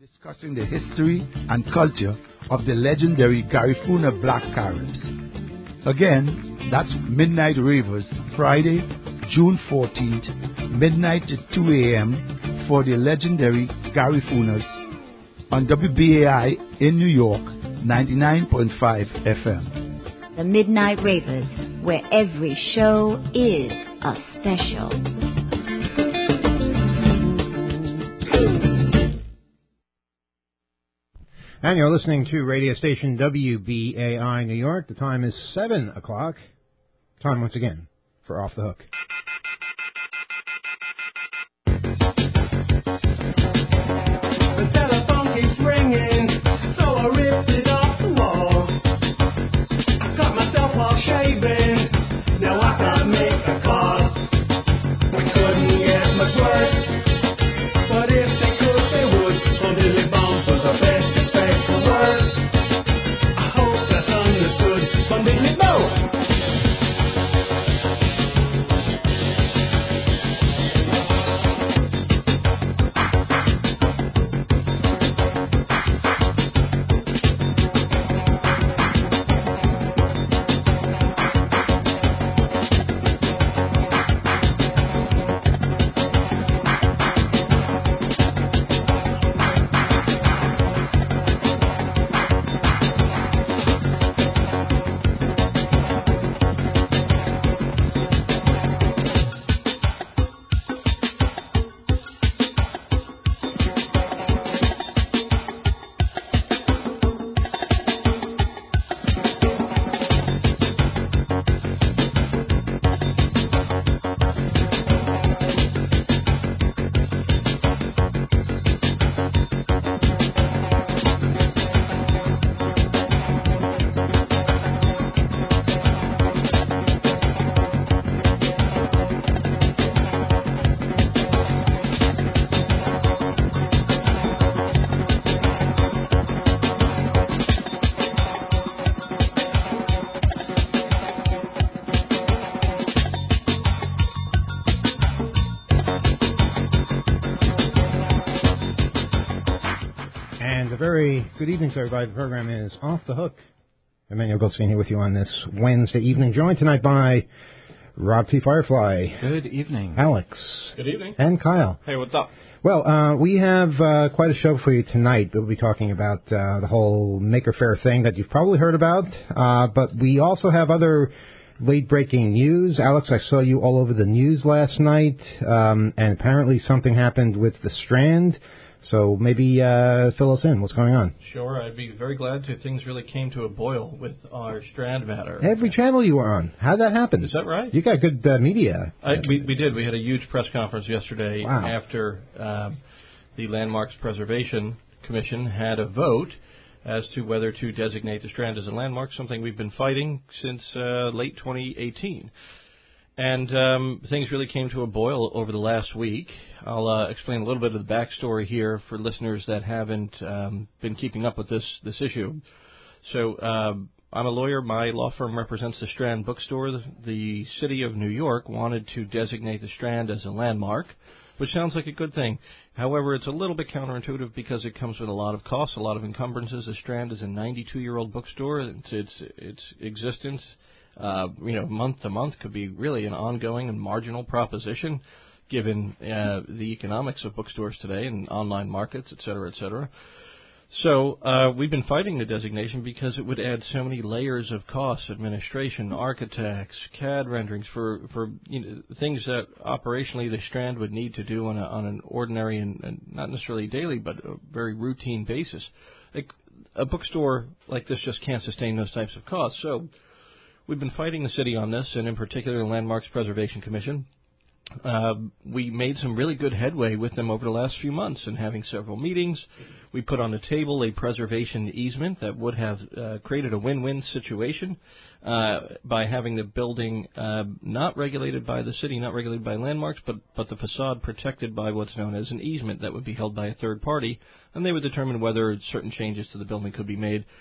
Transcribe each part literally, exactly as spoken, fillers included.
discussing the history and culture of the legendary Garifuna Black Caribs. Again, that's Midnight Ravers, Friday, June fourteenth, midnight to two a.m. for the legendary Garifunas on W B A I in New York, ninety-nine point five F M. The Midnight Ravers, where every show is a special. And you're listening to radio station W B A I New York. The time is seven o'clock. Time once again for Off the Hook. The telephone keeps ringing, so I ripped it off the wall. I got myself all shaving, now I can't make a call. We couldn't get much worse, but if they could, they would. Oh, Billy Bones was the best. Good evening, everybody. The program is Off the Hook. Emmanuel Goldstein here with you on this Wednesday evening, joined tonight by Rob T. Firefly. Good evening. Alex. Good evening. And Kyle. Hey, what's up? Well, uh, we have uh, quite a show for you tonight. We'll be talking about uh, the whole Maker Faire thing that you've probably heard about, uh, but we also have other late-breaking news. Alex, I saw you all over the news last night, um, and apparently something happened with the Strand. So maybe uh, fill us in. What's going on? Sure. I'd be very glad to. Things really came to a boil with our Strand matter. Every channel you were on. How'd that happen? Is that right? You got good uh, media. I, we, we did. We had a huge press conference yesterday wow. after um, the Landmarks Preservation Commission had a vote as to whether to designate the Strand as a landmark, something we've been fighting since uh, late twenty eighteen. And um, things really came to a boil over the last week. I'll uh, explain a little bit of the backstory here for listeners that haven't um, been keeping up with this, this issue. So uh, I'm a lawyer. My law firm represents the Strand Bookstore. The, the city of New York wanted to designate the Strand as a landmark, which sounds like a good thing. However, it's a little bit counterintuitive because it comes with a lot of costs, a lot of encumbrances. The Strand is a ninety-two-year-old bookstore. It's, its, its existence Uh, you know, month to month could be really an ongoing and marginal proposition given uh, the economics of bookstores today and online markets, et cetera, et cetera. So uh, we've been fighting the designation because it would add so many layers of costs, administration, architects, C A D renderings for, for you know, things that operationally the Strand would need to do on, a, on an ordinary and, and not necessarily daily but a very routine basis. Like, a bookstore like this just can't sustain those types of costs. So we've been fighting the city on this, and in particular the Landmarks Preservation Commission. Uh, we made some really good headway with them over the last few months and having several meetings. We put on the table a preservation easement that would have uh, created a win-win situation uh, by having the building uh, not regulated by the city, not regulated by Landmarks, but, but the facade protected by what's known as an easement that would be held by a third party, and they would determine whether certain changes to the building could be made.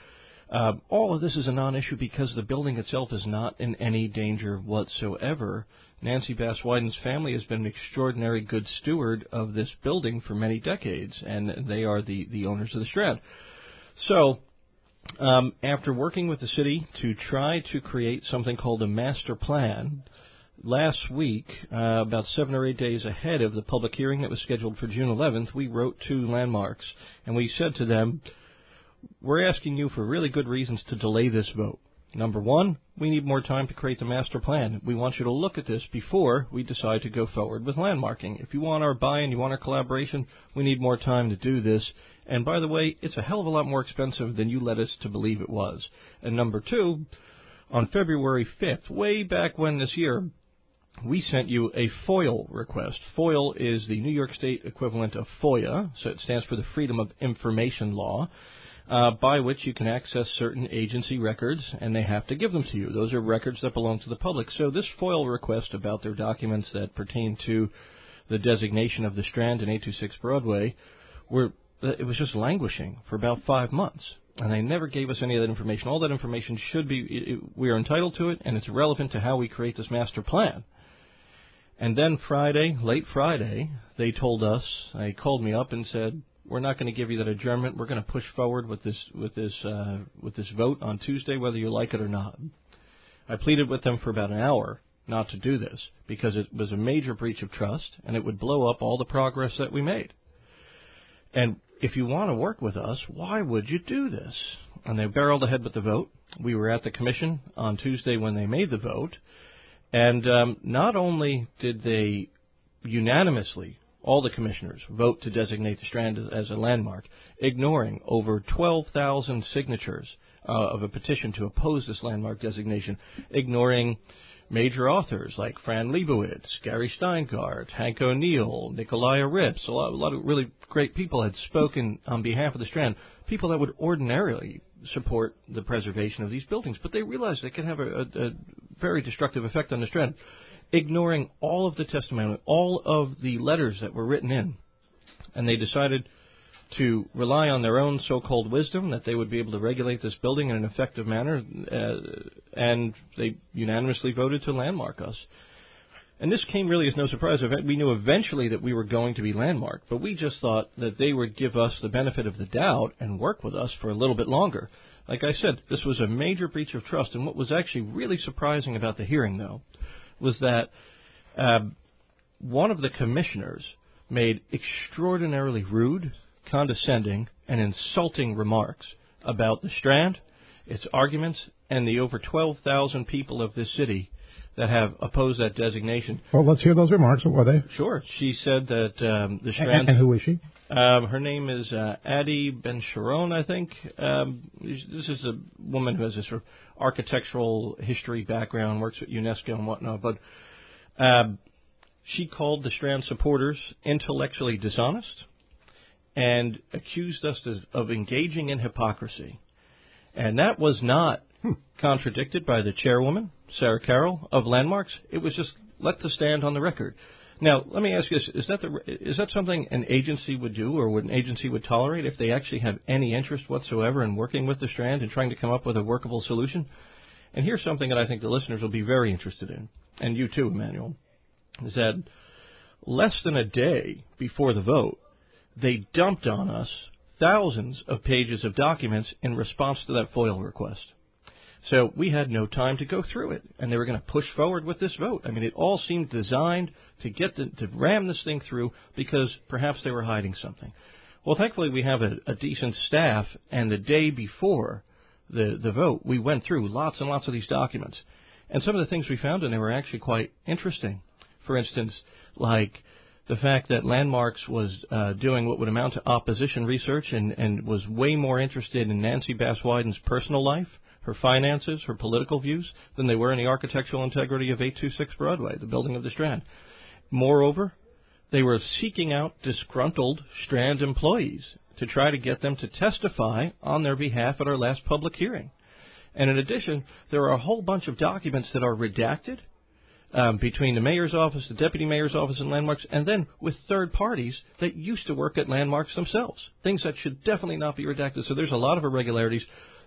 Uh, all of this is a non-issue because the building itself is not in any danger whatsoever. Nancy Bass Wyden's family has been an extraordinary good steward of this building for many decades, and they are the, the owners of the Strand. So, um, after working with the city to try to create something called a master plan, last week, uh, about seven or eight days ahead of the public hearing that was scheduled for June eleventh, we wrote to Landmarks, and we said to them, we're asking you for really good reasons to delay this vote. Number one, we need more time to create the master plan. We want you to look at this before we decide to go forward with landmarking. If you want our buy-in, you want our collaboration, we need more time to do this. And by the way, it's a hell of a lot more expensive than you led us to believe it was. And number two, on February fifth, way back when this year, we sent you a FOIL request. FOIL is the New York State equivalent of FOIA, so it stands for the Freedom of Information Law, uh, by which you can access certain agency records, and they have to give them to you. Those are records that belong to the public. So this FOIL request about their documents that pertain to the designation of the Strand and eight two six Broadway, were it was just languishing for about five months. And they never gave us any of that information. All that information should be, it, we are entitled to it, and it's relevant to how we create this master plan. And then Friday, late Friday, they told us, they called me up and said, we're not going to give you that adjournment. We're going to push forward with this with this uh, with this vote on Tuesday, whether you like it or not. I pleaded with them for about an hour not to do this because it was a major breach of trust and it would blow up all the progress that we made. And if you want to work with us, why would you do this? And they barreled ahead with the vote. We were at the commission on Tuesday when they made the vote. And um, not only did they unanimously, all the commissioners, vote to designate the Strand as a landmark, ignoring over twelve thousand signatures uh, of a petition to oppose this landmark designation, ignoring major authors like Fran Lebowitz, Gary Steingart, Hank O'Neill, Nikolai Rips, a lot, a lot of really great people had spoken on behalf of the Strand, people that would ordinarily support the preservation of these buildings, but they realized they could have a, a, a very destructive effect on the Strand, ignoring all of the testimony, all of the letters that were written in, and they decided to rely on their own so-called wisdom that they would be able to regulate this building in an effective manner, uh, and they unanimously voted to landmark us. And this came really as no surprise. We knew eventually that we were going to be landmarked, but we just thought that they would give us the benefit of the doubt and work with us for a little bit longer. Like I said, this was a major breach of trust, and what was actually really surprising about the hearing, though, was that uh, one of the commissioners made extraordinarily rude, condescending, and insulting remarks about the Strand, its arguments, and the over twelve thousand people of this city that have opposed that designation. Well, let's hear those remarks. What were they? Sure. She said that um, the Strand... And, and who is she? Um, her name is uh, Adi Ben Sharon, I think. Um, this is a woman who has a sort of architectural history background, works at UNESCO and whatnot, but um, she called the Strand supporters intellectually dishonest and accused us of, of engaging in hypocrisy. And that was not hmm. contradicted by the chairwoman, Sarah Carroll, of Landmarks. It was just let to stand on the record. Now, let me ask you this. Is that, the, is that something an agency would do or would an agency would tolerate if they actually have any interest whatsoever in working with the Strand and trying to come up with a workable solution? And here's something that I think the listeners will be very interested in, and you too, Emmanuel, is that less than a day before the vote, they dumped on us thousands of pages of documents in response to that FOIL request. So we had no time to go through it, and they were going to push forward with this vote. I mean, it all seemed designed to get the, to ram this thing through because perhaps they were hiding something. Well, thankfully, we have a, a decent staff, and the day before the, the vote, we went through lots and lots of these documents. And some of the things we found in there were actually quite interesting. For instance, like the fact that Landmarks was uh, doing what would amount to opposition research and, and was way more interested in Nancy Bass Wyden's personal life, her finances, her political views, than they were in the architectural integrity of eight two six Broadway, the building of the Strand. Moreover, they were seeking out disgruntled Strand employees to try to get them to testify on their behalf at our last public hearing. And in addition, there are a whole bunch of documents that are redacted um, between the mayor's office, the deputy mayor's office, and Landmarks, and then with third parties that used to work at Landmarks themselves, things that should definitely not be redacted. So there's a lot of irregularities.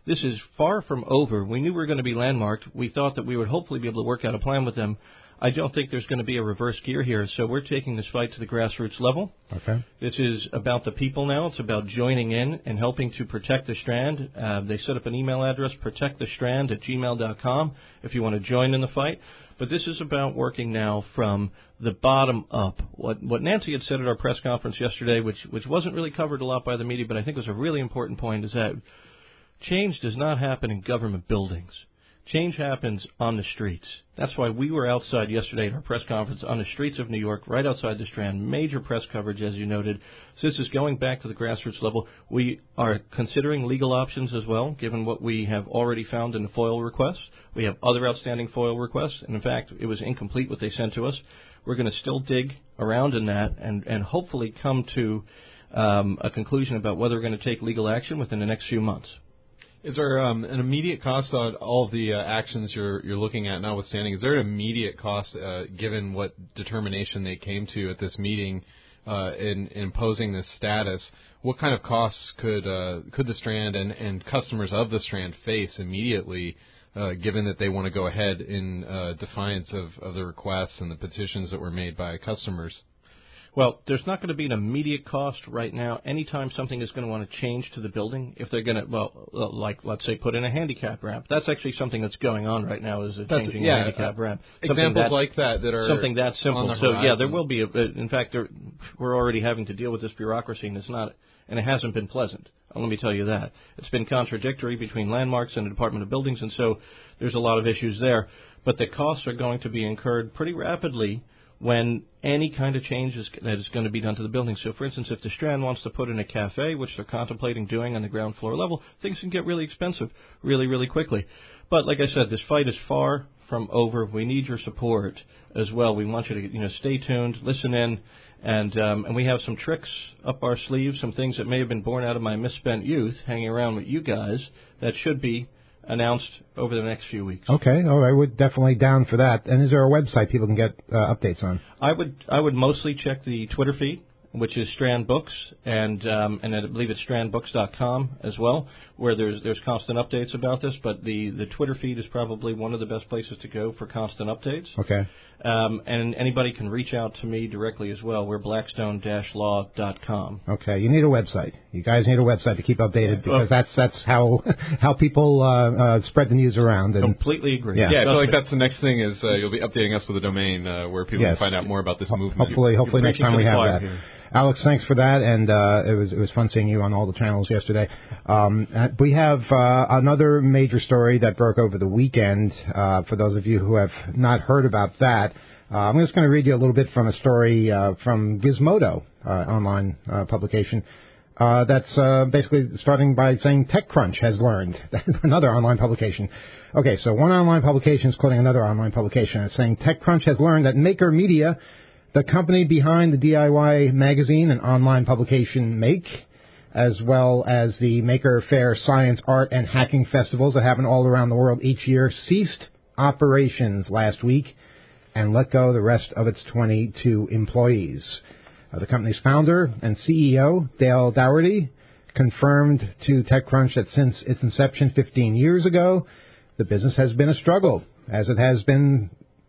this is far from over. We knew we were going to be landmarked. We thought that we would hopefully be able to work out a plan with them. I don't think there's going to be a reverse gear here, so we're taking this fight to the grassroots level. Okay. This is about the people now. It's about joining in and helping to protect the Strand. Uh, they set up an email address, protect the strand at gmail dot com, if you want to join in the fight. But this is about working now from the bottom up. What what Nancy had said at our press conference yesterday, which which wasn't really covered a lot by the media, but I think was a really important point, is that change does not happen in government buildings. Change happens on the streets. That's why we were outside yesterday at our press conference on the streets of New York, right outside the Strand. Major press coverage, as you noted. So this is going back to the grassroots level. We are considering legal options as well, given what we have already found in the FOIL requests. We have other outstanding FOIL requests, and in fact, it was incomplete what they sent to us. We're going to still dig around in that and, and hopefully come to um, a conclusion about whether we're going to take legal action within the next few months. Is there um, an immediate cost on all of the uh, actions you're you're looking at, notwithstanding? Is there an immediate cost, uh, given what determination they came to at this meeting uh, in, in imposing this status? What kind of costs could uh, could the Strand and, and customers of the Strand face immediately, uh, given that they want to go ahead in uh, defiance of, of the requests and the petitions that were made by customers? Well, there's not going to be an immediate cost right now. Anytime something is going to want to change to the building, if they're going to, well, like, let's say, put in a handicap ramp. That's actually something that's going on right now, is a changing yeah, a handicap ramp. Something examples like that that are something that simple. On the so, horizon. yeah, there will be, a, in fact, there, we're already having to deal with this bureaucracy, and it's not, and it hasn't been pleasant. Let me tell you that. It's been contradictory between landmarks and the Department of Buildings, and so there's a lot of issues there. But the costs are going to be incurred pretty rapidly when any kind of change is, that is going to be done to the building. So, for instance, if the Strand wants to put in a cafe, which they're contemplating doing on the ground floor level, things can get really expensive really, really quickly. But like I said, this fight is far from over. We need your support as well. We want you to, you know, stay tuned, listen in, and um, and we have some tricks up our sleeves, some things that may have been born out of my misspent youth, hanging around with you guys, that should be announced over the next few weeks. Okay, all right, we're definitely down for that. And is there a website people can get uh, updates on? I would I would mostly check the Twitter feed, which is Strand Books, and um, and I believe it's strand books dot com as well, where there's there's constant updates about this. But the, the Twitter feed is probably one of the best places to go for constant updates. Okay. Um, and anybody can reach out to me directly as well. We're blackstone dash law dot com. Okay, you need a website. You guys need a website to keep updated, because that's that's how how people uh, uh, spread the news around. And completely agree. Yeah, yeah I feel like that's the next thing is uh, you'll be updating us with a domain uh, where people yes. can find out more about this Ho- movement. Hopefully, hopefully next time we have that. Here. Alex, thanks for that, and uh, it was it was fun seeing you on all the channels yesterday. Um, we have uh, another major story that broke over the weekend. Uh, for those of you who have not heard about that, uh, I'm just going to read you a little bit from a story uh, from Gizmodo, uh, online uh, publication. Uh, that's uh, basically starting by saying TechCrunch has learned. Another online publication. Okay, so one online publication is quoting another online publication. It's saying TechCrunch has learned that Maker Media, the company behind the D I Y magazine and online publication Make, as well as the Maker Faire Science, Art, and Hacking festivals that happen all around the world each year, ceased operations last week and let go the rest of its twenty-two employees. Uh, the company's founder and C E O, Dale Dougherty, confirmed to TechCrunch that since its inception fifteen years ago, the business has been a struggle, as it has been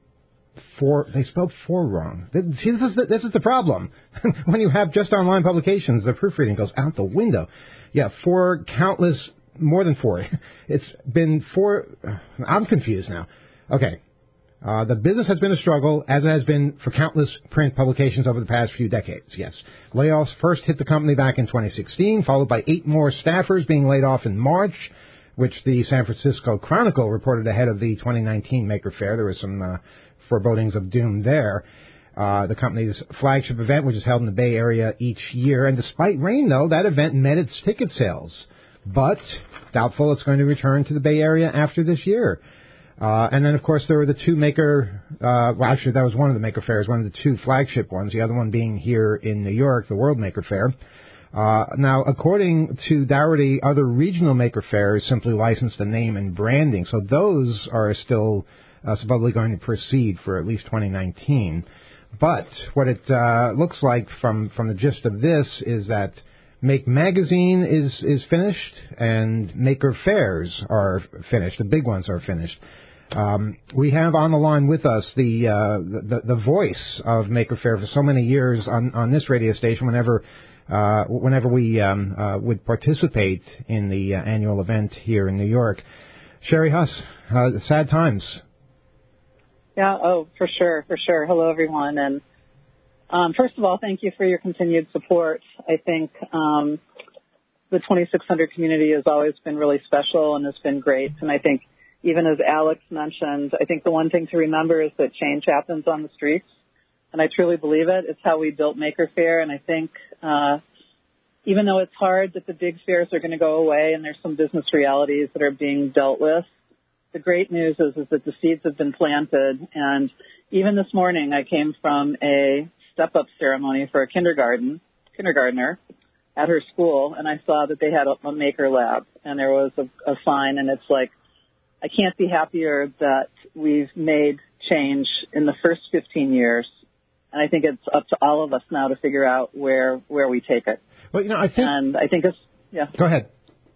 for, they spelled for wrong. See, this is the, this is the problem. When you have just online publications, the proofreading goes out the window. Yeah, for countless, more than four. It's been four, I'm confused now. Okay. Uh, the business has been a struggle, as it has been for countless print publications over the past few decades, yes. Layoffs first hit the company back in twenty sixteen, followed by eight more staffers being laid off in March, which the San Francisco Chronicle reported ahead of the twenty nineteen Maker Faire. There was some uh, forebodings of doom there. Uh, the company's flagship event, which is held in the Bay Area each year, and despite rain, though, that event met its ticket sales. But doubtful it's going to return to the Bay Area after this year. Uh, and then, of course, there were the two Maker, uh, well, actually, that was one of the Maker Fairs, one of the two flagship ones, the other one being here in New York, the World Maker Faire. Uh, now, according to Dougherty, other regional Maker Fairs simply licensed the name and branding, so those are still uh, supposedly going to proceed for at least twenty nineteen. But what it uh, looks like from, from the gist of this is that Make Magazine is, is finished, and Maker Fairs are finished. The big ones are finished. Um, we have on the line with us the, uh, the the voice of Maker Faire for so many years on, on this radio station. Whenever uh, whenever we um, uh, would participate in the uh, annual event here in New York, Sherry Huss. Uh, sad times. Yeah. Oh, for sure, for sure. Hello, everyone, and um, first of all, thank you for your continued support. I think um, the twenty-six hundred community has always been really special and has been great, and I think. Even as Alex mentioned, I think the one thing to remember is that change happens on the streets, and I truly believe it. It's how we built Maker Faire, and I think uh, even though it's hard that the big fairs are going to go away and there's some business realities that are being dealt with, the great news is, is that the seeds have been planted, and even this morning I came from a step-up ceremony for a kindergarten, kindergartner at her school, and I saw that they had a, a Maker Lab, and there was a, a sign, and it's like, I can't be happier that we've made change in the first fifteen years, and I think it's up to all of us now to figure out where where we take it. Well, you know, I think, and I think it's yeah. Go ahead.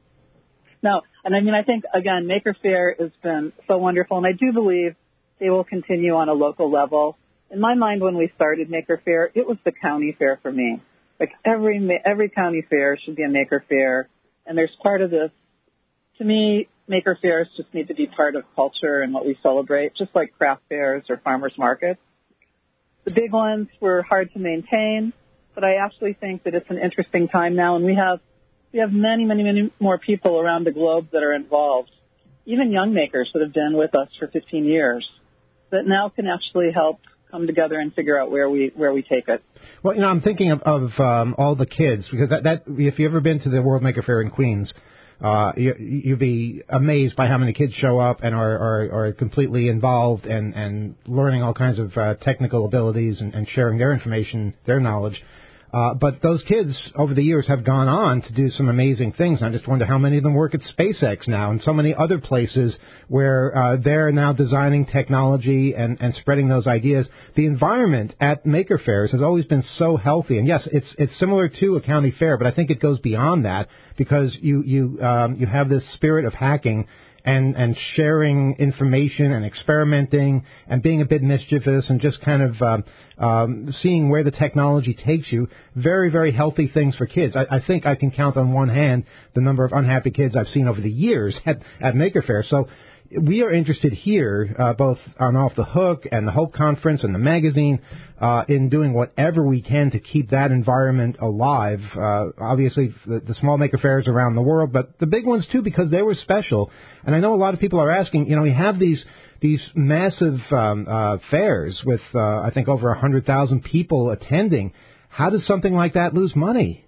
No, and I mean, I think again, Maker Faire has been so wonderful, and I do believe they will continue on a local level. In my mind, when we started Maker Faire, it was the county fair for me. Like every every county fair should be a Maker Faire, and there's part of this. To me, Maker Fairs just need to be part of culture and what we celebrate, just like craft fairs or farmers markets. The big ones were hard to maintain, but I actually think that it's an interesting time now, and we have we have many, many, many more people around the globe that are involved, even young makers that have been with us for fifteen years, that now can actually help come together and figure out where we where we take it. Well, you know, I'm thinking of, of um, all the kids, because that, that if you've ever been to the World Maker Faire in Queens, Uh, you, you'd be amazed by how many kids show up and are, are, are completely involved and, and learning all kinds of uh, technical abilities and, and sharing their information, their knowledge. Uh, but those kids over the years have gone on to do some amazing things. I just wonder how many of them work at SpaceX now and so many other places where uh, they're now designing technology and, and spreading those ideas. The environment at Maker Fairs has always been so healthy. And yes, it's it's similar to a county fair, but I think it goes beyond that because you you um, you have this spirit of hacking and, and sharing information and experimenting and being a bit mischievous and just kind of um, um, seeing where the technology takes you. Very, very healthy things for kids. I, I think I can count on one hand the number of unhappy kids I've seen over the years at, at Maker Faire. So we are interested here, uh, both on Off the Hook and the Hope Conference and the magazine, uh, in doing whatever we can to keep that environment alive. Uh, obviously, the, the small Maker Fairs around the world, but the big ones, too, because they were special. And I know a lot of people are asking, you know, we have these these massive um, uh, fairs with, uh, I think, over one hundred thousand people attending. How does something like that lose money?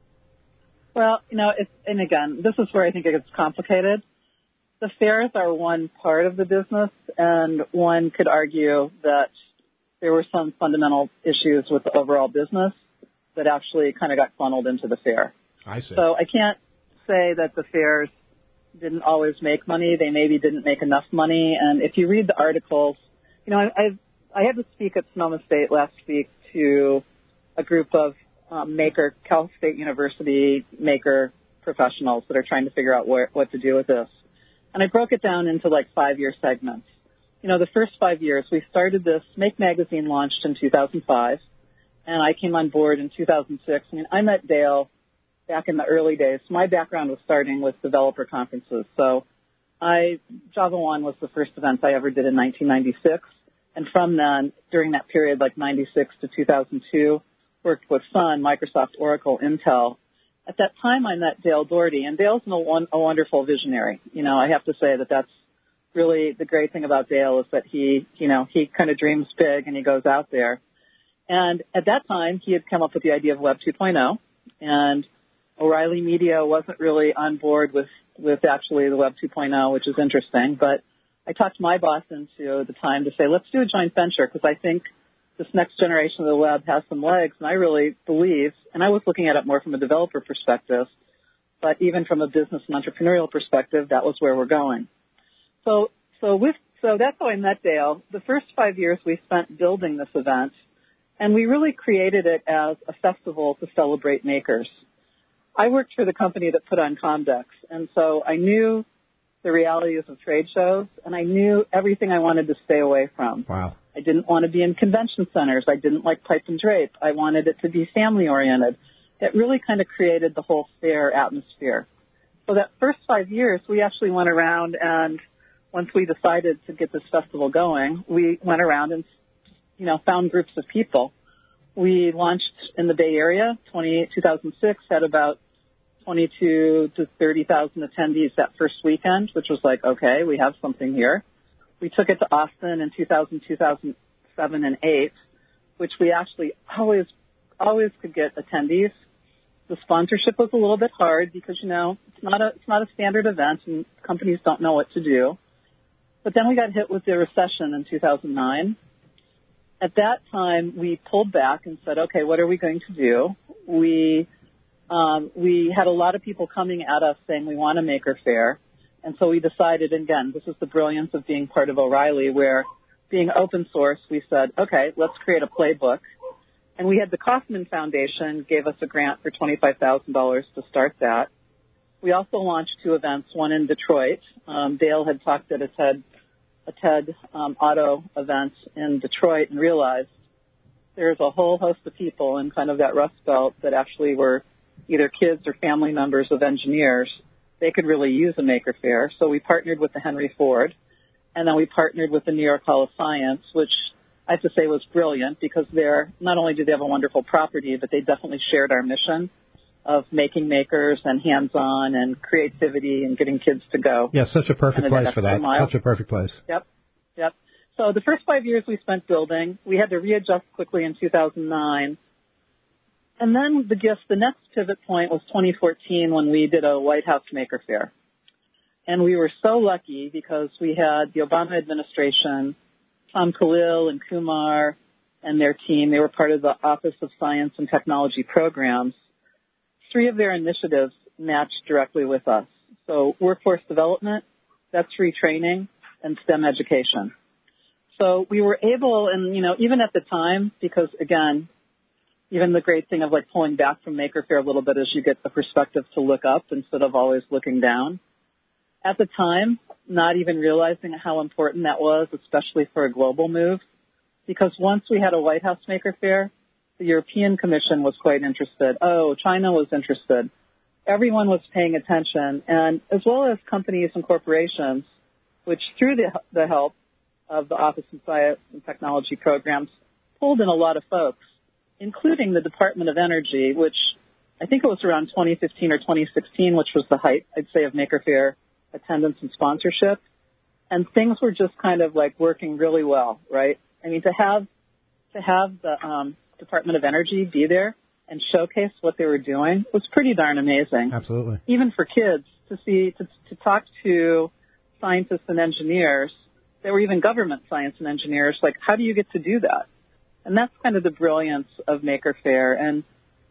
Well, you know, it's, and again, this is where I think it gets complicated. The fairs are one part of the business, and one could argue that there were some fundamental issues with the overall business that actually kind of got funneled into the fair. I see. So I can't say that the fairs didn't always make money. They maybe didn't make enough money. And if you read the articles, you know, I I, I had to speak at Sonoma State last week to a group of um, maker, Cal State University maker professionals that are trying to figure out where, what to do with this. And I broke it down into like five-year segments. You know, the first five years, we started this, Make Magazine launched in two thousand five, and I came on board in two thousand six. I mean, I met Dale back in the early days. My background was starting with developer conferences. So I, Java One was the first event I ever did in nineteen ninety-six. And from then, during that period, like ninety-six to two thousand two, worked with Sun, Microsoft, Oracle, Intel. At that time, I met Dale Doherty, and Dale's a, one, a wonderful visionary. You know, I have to say that that's really the great thing about Dale is that he, you know, he kind of dreams big and he goes out there. And at that time, he had come up with the idea of Web two point oh, and O'Reilly Media wasn't really on board with, with actually the Web two point oh, which is interesting. But I talked my boss into the time to say, let's do a joint venture, because I think this next generation of the web has some legs, and I really believe, and I was looking at it more from a developer perspective, but even from a business and entrepreneurial perspective, that was where we're going. So, so with, so that's how I met Dale. The first five years we spent building this event, and we really created it as a festival to celebrate makers. I worked for the company that put on Comdex, and so I knew the realities of trade shows, and I knew everything I wanted to stay away from. Wow. I didn't want to be in convention centers. I didn't like pipe and drape. I wanted it to be family-oriented. It really kind of created the whole fair atmosphere. So that first five years, we actually went around, and once we decided to get this festival going, we went around and, you know, found groups of people. We launched in the Bay Area, two thousand six, had about twenty-two to thirty thousand attendees that first weekend, which was like, okay, we have something here. We took it to Austin in two thousand, two thousand seven, and eight, which we actually always, always could get attendees. The sponsorship was a little bit hard because, you know, it's not a, it's not a standard event and companies don't know what to do. But then we got hit with the recession in two thousand nine. At that time, we pulled back and said, okay, what are we going to do? We, um, we had a lot of people coming at us saying we want a maker fair. And so we decided, again, this is the brilliance of being part of O'Reilly, where being open source, we said, okay, let's create a playbook. And we had the Kauffman Foundation gave us a grant for twenty-five thousand dollars to start that. We also launched two events, one in Detroit. Um, Dale had talked at a TED, a TED um, auto event in Detroit and realized there's a whole host of people in kind of that Rust Belt that actually were either kids or family members of engineers. They could really use a maker fair. So we partnered with the Henry Ford, and then we partnered with the New York Hall of Science, which I have to say was brilliant because they're, not only do they have a wonderful property, but they definitely shared our mission of making makers and hands-on and creativity and getting kids to go. Yeah, such a perfect place for that. Mile. Such a perfect place. Yep, yep. So the first five years we spent building. We had to readjust quickly in two thousand nine. And then the gifts, the next pivot point was twenty fourteen when we did a White House Maker Fair. And we were so lucky because we had the Obama administration, Tom Khalil and Kumar and their team. They were part of the Office of Science and Technology Programs. Three of their initiatives matched directly with us. So workforce development, that's retraining, and STEM education. So we were able, and, you know, even at the time, because, again, even the great thing of, like, pulling back from Maker Fair a little bit is you get the perspective to look up instead of always looking down. At the time, not even realizing how important that was, especially for a global move, because once we had a White House Maker Fair, the European Commission was quite interested. Oh, China was interested. Everyone was paying attention, and as well as companies and corporations, which through the, the help of the Office of Science and Technology Programs, pulled in a lot of folks, including the Department of Energy, which I think it was around twenty fifteen or twenty sixteen, which was the height, I'd say, of Maker Fair attendance and sponsorship. And things were just kind of like working really well, right? I mean, to have, to have the, um, Department of Energy be there and showcase what they were doing was pretty darn amazing. Absolutely. Even for kids to see, to, to talk to scientists and engineers, there were even government science and engineers, like, how do you get to do that? And that's kind of the brilliance of Maker Fair. And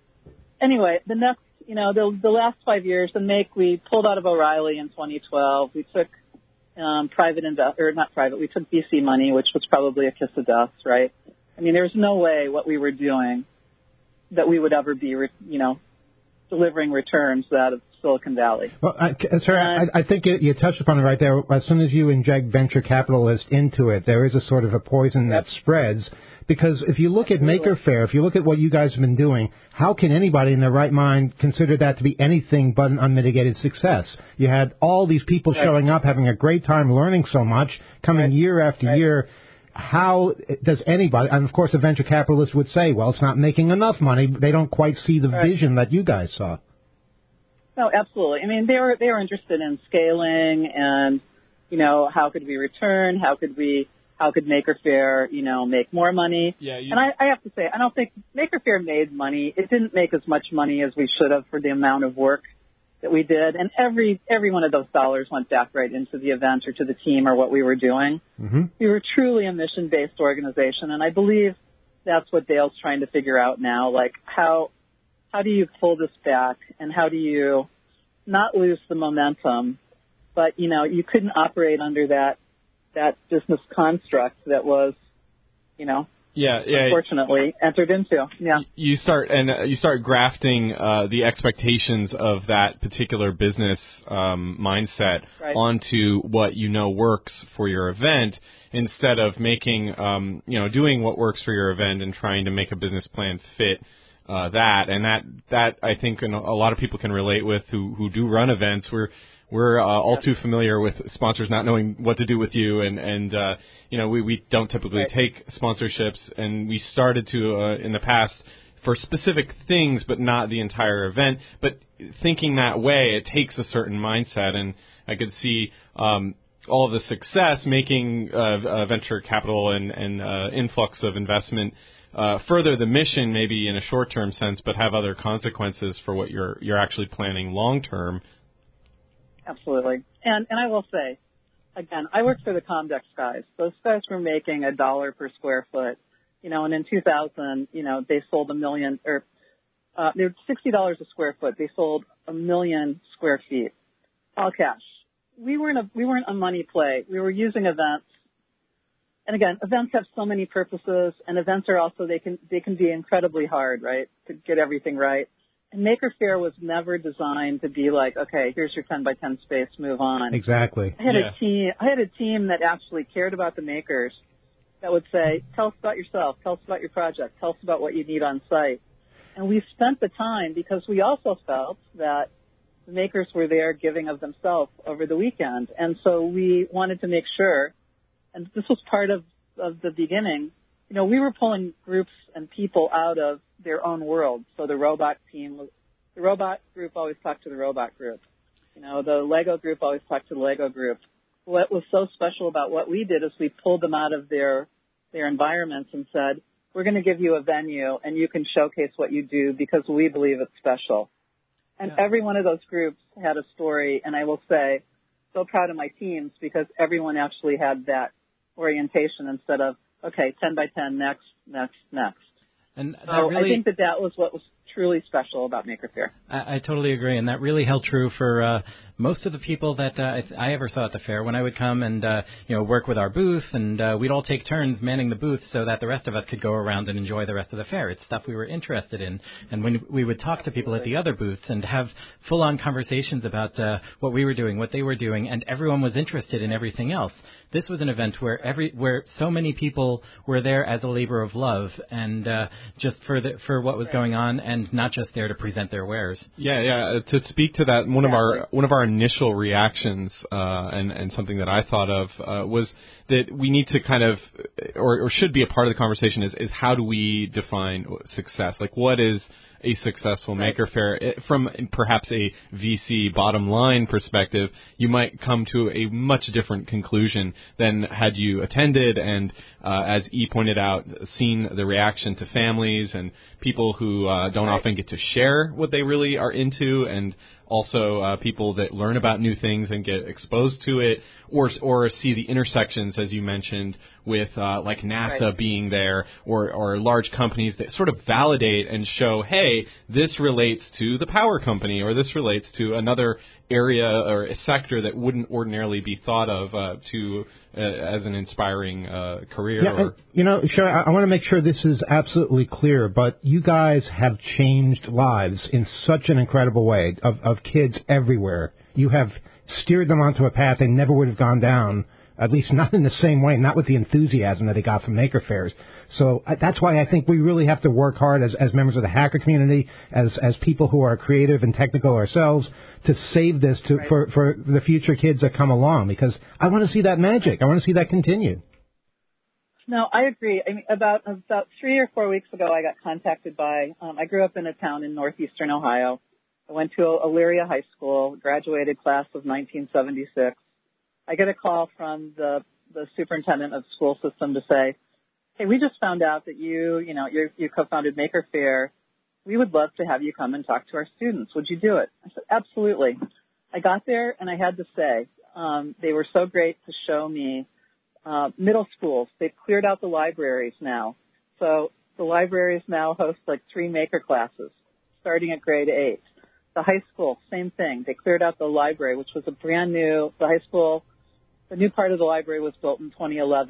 anyway, the next, you know, the, the last five years, the Make, we pulled out of O'Reilly in twenty twelve. We took um, private, inve- or not private, we took V C money, which was probably a kiss of death, right? I mean, there's no way what we were doing that we would ever be, re- you know, delivering returns out of Silicon Valley. Well, I, sir, I, I think it, you touched upon it right there. As soon as you inject venture capitalists into it, there is a sort of a poison Yep. that spreads. Because if you look at Maker Fair, if you look at what you guys have been doing, how can anybody in their right mind consider that to be anything but an unmitigated success? You had all these people Right. showing up, having a great time, learning so much, coming Right. year after Right. year. How does anybody, and of course a venture capitalist would say, well, it's not making enough money. They don't quite see the Right. vision that you guys saw. No, absolutely. I mean, they were they were interested in scaling and, you know, how could we return? How could we? How could Maker Fair, you know, make more money? Yeah, you, and I, I have to say, I don't think Maker Fair made money. It didn't make as much money as we should have for the amount of work that we did. And every every one of those dollars went back right into the event or to the team or what we were doing. Mm-hmm. We were truly a mission-based organization, and I believe that's what Dale's trying to figure out now. Like, how how do you pull this back, and how do you not lose the momentum? But, you know, you couldn't operate under that that business construct that was, you know, Yeah, yeah. Unfortunately, entered into. Yeah. You start and uh, you start grafting uh, the expectations of that particular business um, mindset Right. onto what you know works for your event, instead of making um, you know doing what works for your event and trying to make a business plan fit uh, that. And that that I think a lot of people can relate with who who do run events. We're We're uh, all too familiar with sponsors not knowing what to do with you, and and uh, you know we, we don't typically Right. take sponsorships, and we started to uh, in the past for specific things, but not the entire event. But thinking that way, it takes a certain mindset, and I could see um, all of the success making uh, uh, venture capital and and uh, influx of investment uh, further the mission, maybe in a short-term sense, but have other consequences for what you're you're actually planning long-term. Absolutely. And and I will say, again, I worked for the Comdex guys. Those guys were making a dollar per square foot. You know, and in two thousand, you know, they sold a million, or uh, they were sixty dollars a square foot. They sold a million square feet, all cash. We weren't a we weren't a money play. We were using events. And again, events have so many purposes, and events are also they can they can be incredibly hard, right, to get everything right. And Maker Faire was never designed to be like, okay, here's your ten by ten space, move on. Exactly. I had Yeah. a team. I had a team that actually cared about the makers. That would say, tell us about yourself, tell us about your project, tell us about what you need on site. And we spent the time because we also felt that the makers were there giving of themselves over the weekend, and so we wanted to make sure. And this was part of of the beginning. You know, we were pulling groups and people out of their own world. So the robot team, was, the robot group always talked to the robot group. You know, the Lego group always talked to the Lego group. What was so special about what we did is we pulled them out of their their environments and said, we're going to give you a venue and you can showcase what you do because we believe it's special. And Yeah. every one of those groups had a story, and I will say, so proud of my teams because everyone actually had that orientation instead of, okay, ten by ten, next, next, next. And that So really, I think that that was what was truly special about Maker Faire. I, I totally agree, and that really held true for uh, most of the people that uh, I, I ever saw at the fair. When I would come and uh, you know work with our booth, and uh, we'd all take turns manning the booth so that the rest of us could go around and enjoy the rest of the fair. It's stuff we were interested in, and when we would talk to people at the other booths and have full-on conversations about uh, what we were doing, what they were doing, and everyone was interested in everything else. This was an event where every where so many people were there as a labor of love, and uh, just for the, for what was going on, and not just there to present their wares. Yeah, yeah. To speak to that, one of our one of our initial reactions, uh, and and something that I thought of uh, was that we need to kind of, or, or should be a part of the conversation is is how do we define success? Like, what is a successful Right. Maker Faire? From perhaps a V C bottom line perspective, you might come to a much different conclusion than had you attended and, uh, as E pointed out, seen the reaction to families and people who uh, don't Right. often get to share what they really are into, and also uh, people that learn about new things and get exposed to it, or or see the intersections, as you mentioned, with uh, like NASA Right. being there, or, or large companies that sort of validate and show, hey, this relates to the power company, or this relates to another area or a sector that wouldn't ordinarily be thought of uh, to uh, as an inspiring uh, career. Yeah, or, and, you know, Sherry, I, I want to make sure this is absolutely clear, but you guys have changed lives in such an incredible way of, of kids everywhere. You have steered them onto a path they never would have gone down, at least not in the same way, not with the enthusiasm that they got from Maker Fairs. So uh, that's why I think we really have to work hard as, as members of the hacker community, as as people who are creative and technical ourselves, to save this to Right. for, for the future kids that come along, because I want to see that magic. I want to see that continue. No, I agree. I mean, about about three or four weeks ago, I got contacted by. Um, I grew up in a town in northeastern Ohio. I went to Elyria High School, graduated class of nineteen seventy-six. I get a call from the the superintendent of the school system to say, "Hey, we just found out that you, you know, you're, you co-founded Maker Faire. We would love to have you come and talk to our students. Would you do it?" I said, "Absolutely." I got there, and I had to say, um, they were so great to show me uh, middle schools. They've cleared out the libraries now. So the libraries now host like three maker classes starting at grade eight. The high school, same thing. They cleared out the library, which was a brand new, the high school, the new part of the library was built in twenty eleven.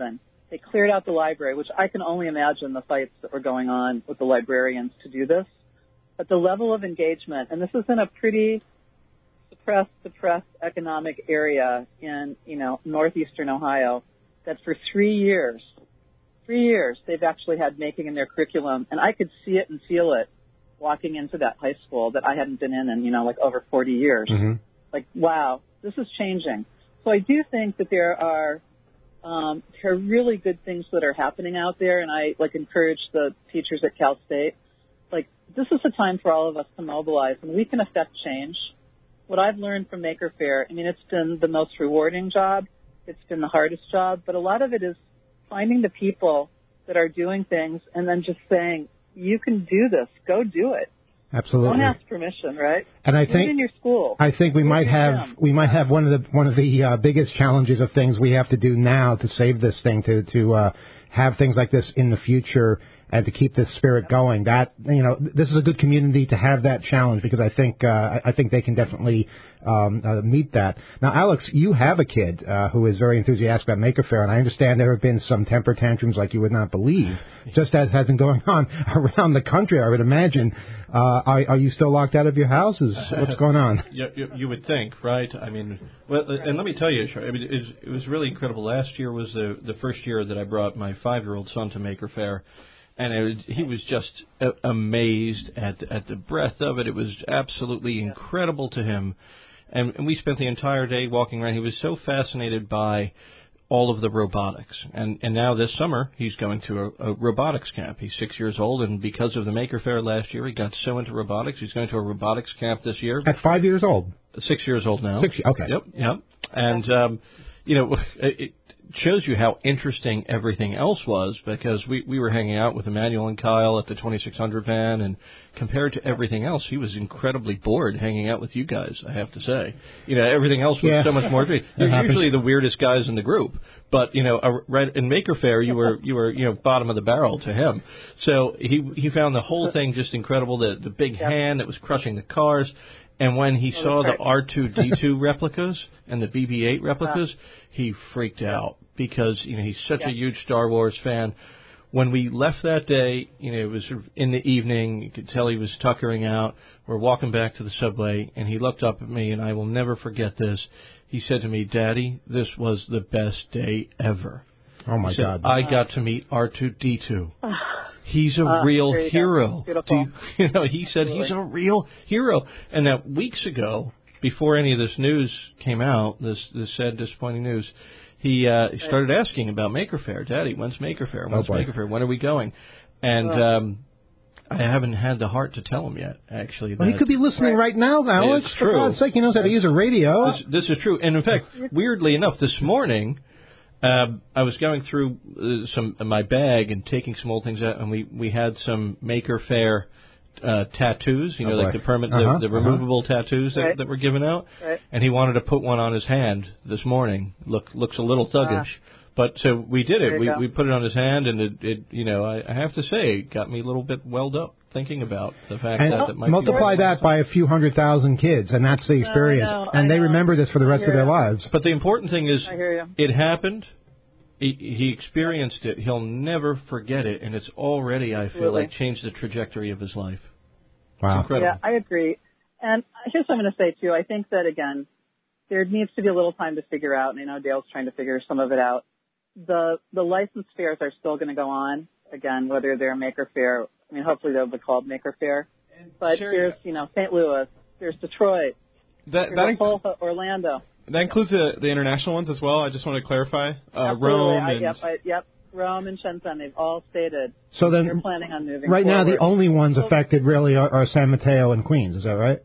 They cleared out the library, which I can only imagine the fights that were going on with the librarians to do this. But the level of engagement, and this is in a pretty suppressed, depressed economic area in, you know, northeastern Ohio, that for three years, three years, they've actually had making in their curriculum. And I could see it and feel it walking into that high school that I hadn't been in in, you know, like over forty years. Mm-hmm. Like, wow, this is changing. So I do think that there are, um, there are really good things that are happening out there. And I, like, encourage the teachers at Cal State, like, this is a time for all of us to mobilize, and we can affect change. What I've learned from Maker Faire, I mean, it's been the most rewarding job. It's been the hardest job, but a lot of it is finding the people that are doing things and then just saying, you can do this. Go do it. Absolutely. Don't ask permission, right? And I do it think in your school. I think we Do it might in have them. we might have one of the one of the uh, biggest challenges of things we have to do now to save this thing, to to uh, have things like this in the future and to keep this spirit going. That, you know, this is a good community to have that challenge, because I think uh, I I think they can definitely um, uh, meet that. Now, Alex, you have a kid uh, who is very enthusiastic about Maker Faire, and I understand there have been some temper tantrums like you would not believe, just as has been going on around the country, I would imagine. Uh, are, are you still locked out of your house? Is, what's going on? You, you, you would think, right? I mean, well, and let me tell you, I mean, it was, it was really incredible. Last year was the the first year that I brought my five-year-old son to Maker Faire, and it was, he was just a- amazed at at the breadth of it. It was absolutely incredible to him, and, and we spent the entire day walking around. He was so fascinated by all of the robotics. And and now this summer, he's going to a, a robotics camp. He's six years old, and because of the Maker Faire last year, he got so into robotics. He's going to a robotics camp this year. At five years old? Six years old now. Six, okay. Yep, yep. And, um, you know, it shows you how interesting everything else was, because we, we were hanging out with Emmanuel and Kyle at the twenty-six hundred van, and compared to everything else, he was incredibly bored hanging out with you guys, I have to say. You know, everything else was Yeah. so much more interesting. You're usually the weirdest guys in the group, but, you know, uh, right in Maker Faire, you were, you were, you know, bottom of the barrel to him. So he he found the whole thing just incredible, the, the big Yep. hand that was crushing the cars. And when he Oh, saw that's the right. R two D two replicas and the B B eight replicas, he freaked out, because, you know, he's such Yeah. a huge Star Wars fan. When we left that day, you know, it was sort of in the evening. You could tell he was tuckering out. We're walking back to the subway, and he looked up at me, and I will never forget this. He said to me, "Daddy, this was the best day ever." Oh, my He said, God. I got to meet R two D two. He's a Ah, real there you go. hero. Beautiful. Do you, you know, he said Absolutely. he's a real hero. And that weeks ago, before any of this news came out, this this sad, disappointing news, he uh, he started asking about Maker Faire. Daddy, when's Maker Faire? When's boy. Maker Faire? When are we going? And Oh. um, I haven't had the heart to tell him yet, actually. Well, he that- could be listening right, now, Alex. It's For true. God's sake, he knows how to use a radio. This, this is true. And in fact, weirdly enough, this morning, uh, I was going through uh, some uh, my bag and taking some old things out, and we, we had some Maker Faire uh, tattoos, you know, Oh, like boy. the permanent, Uh-huh, the, the uh-huh. removable tattoos that, Right. that were given out. Right. And he wanted to put one on his hand this morning. Look, looks a little thuggish. Ah. But so we did There it. you We go. we put it on his hand, and it, it you know, I, I have to say, it got me a little bit welled up thinking about the fact And that that might multiply be that by a few hundred thousand kids, and that's the experience. know, and I they know. remember this for the rest I of their hear lives. But the important thing is, I hear you. it happened. He, he experienced it. He'll never forget it, and it's already, I feel Absolutely. like, changed the trajectory of his life. Wow. Incredible. Yeah, I agree. And here's what I'm going to say, too. I think that, again, there needs to be a little time to figure out, and I know Dale's trying to figure some of it out. The the license fairs are still going to go on, again, whether they're Maker Faire. I mean, hopefully they'll be called Maker Faire. But Sherry, there's, you know, Saint Louis, there's Detroit, That there's that, inc- Tulsa, Orlando. that includes the, the international ones as well. I just want to clarify. Uh, Absolutely. Rome I, and yep, I, yep, Rome and Shenzhen, they've all stated So they're then, planning on moving right now, the forward. only ones So- affected really are, are San Mateo and Queens. Is that right?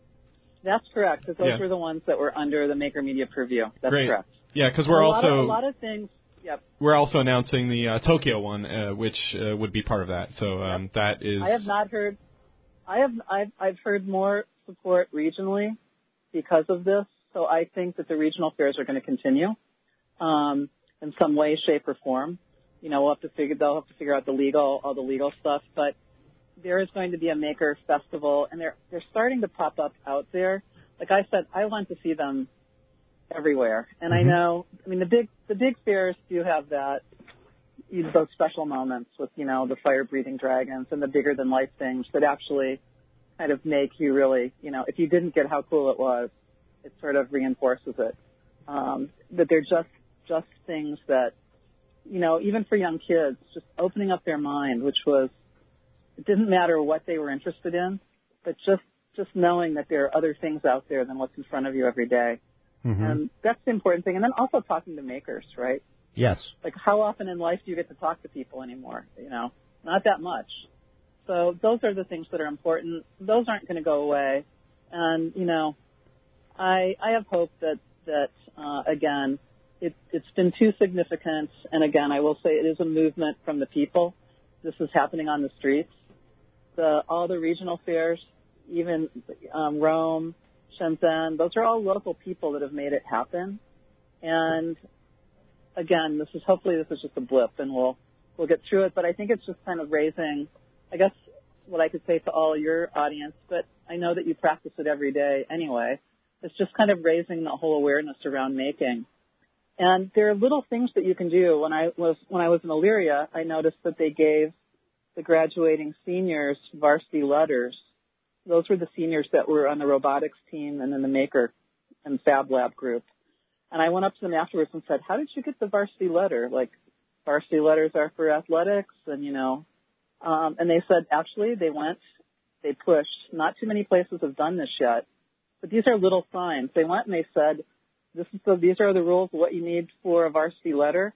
That's correct, because those Yeah. were the ones that were under the Maker Media purview. That's Great. correct. yeah, because we're a lot also of, a lot of things. Yep. we're also announcing the uh, Tokyo one, uh, which uh, would be part of that. So um, that is. I have not heard. I have. I've, I've heard more support regionally because of this. So I think that the regional fairs are going to continue um, in some way, shape, or form. You know, we'll have to figure. They'll have to figure out the legal, all the legal stuff. But there is going to be a maker festival, and they're they're starting to pop up out there. Like I said, I want to see them everywhere. And Mm-hmm. I know. I mean, the big the big fairs do have that you- those special moments with, you know, the fire-breathing dragons and the bigger-than-life things that actually kind of make you really, you know, if you didn't get how cool it was, it sort of reinforces it. Um, that they're just just things that, you know, even for young kids, just opening up their mind, which was, it didn't matter what they were interested in, but just, just knowing that there are other things out there than what's in front of you every day. Mm-hmm. And that's the important thing. And then also talking to makers, right? Yes. Like, how often in life do you get to talk to people anymore? You know, not that much. So those are the things that are important. Those aren't going to go away. And, you know, I I have hope that, that uh, again, it, it's been too significant. And, again, I will say it is a movement from the people. This is happening on the streets. The, all the regional fairs, even um, Rome, Shenzhen, those are all local people that have made it happen. And, again, this is hopefully this is just a blip, and we'll we'll get through it. But I think it's just kind of raising, I guess, what I could say to all your audience, but I know that you practice it every day anyway. It's just kind of raising the whole awareness around making. And there are little things that you can do. When I was when I was in Elyria, I noticed that they gave the graduating seniors varsity letters. Those were the seniors that were on the robotics team and in the Maker and Fab Lab group. And I went up to them afterwards and said, how did you get the varsity letter? Like, varsity letters are for athletics and, you know. Um, and they said, actually, they went, they pushed. Not too many places have done this yet. But these are little signs. They went and they said, this is the, these are the rules of what you need for a varsity letter.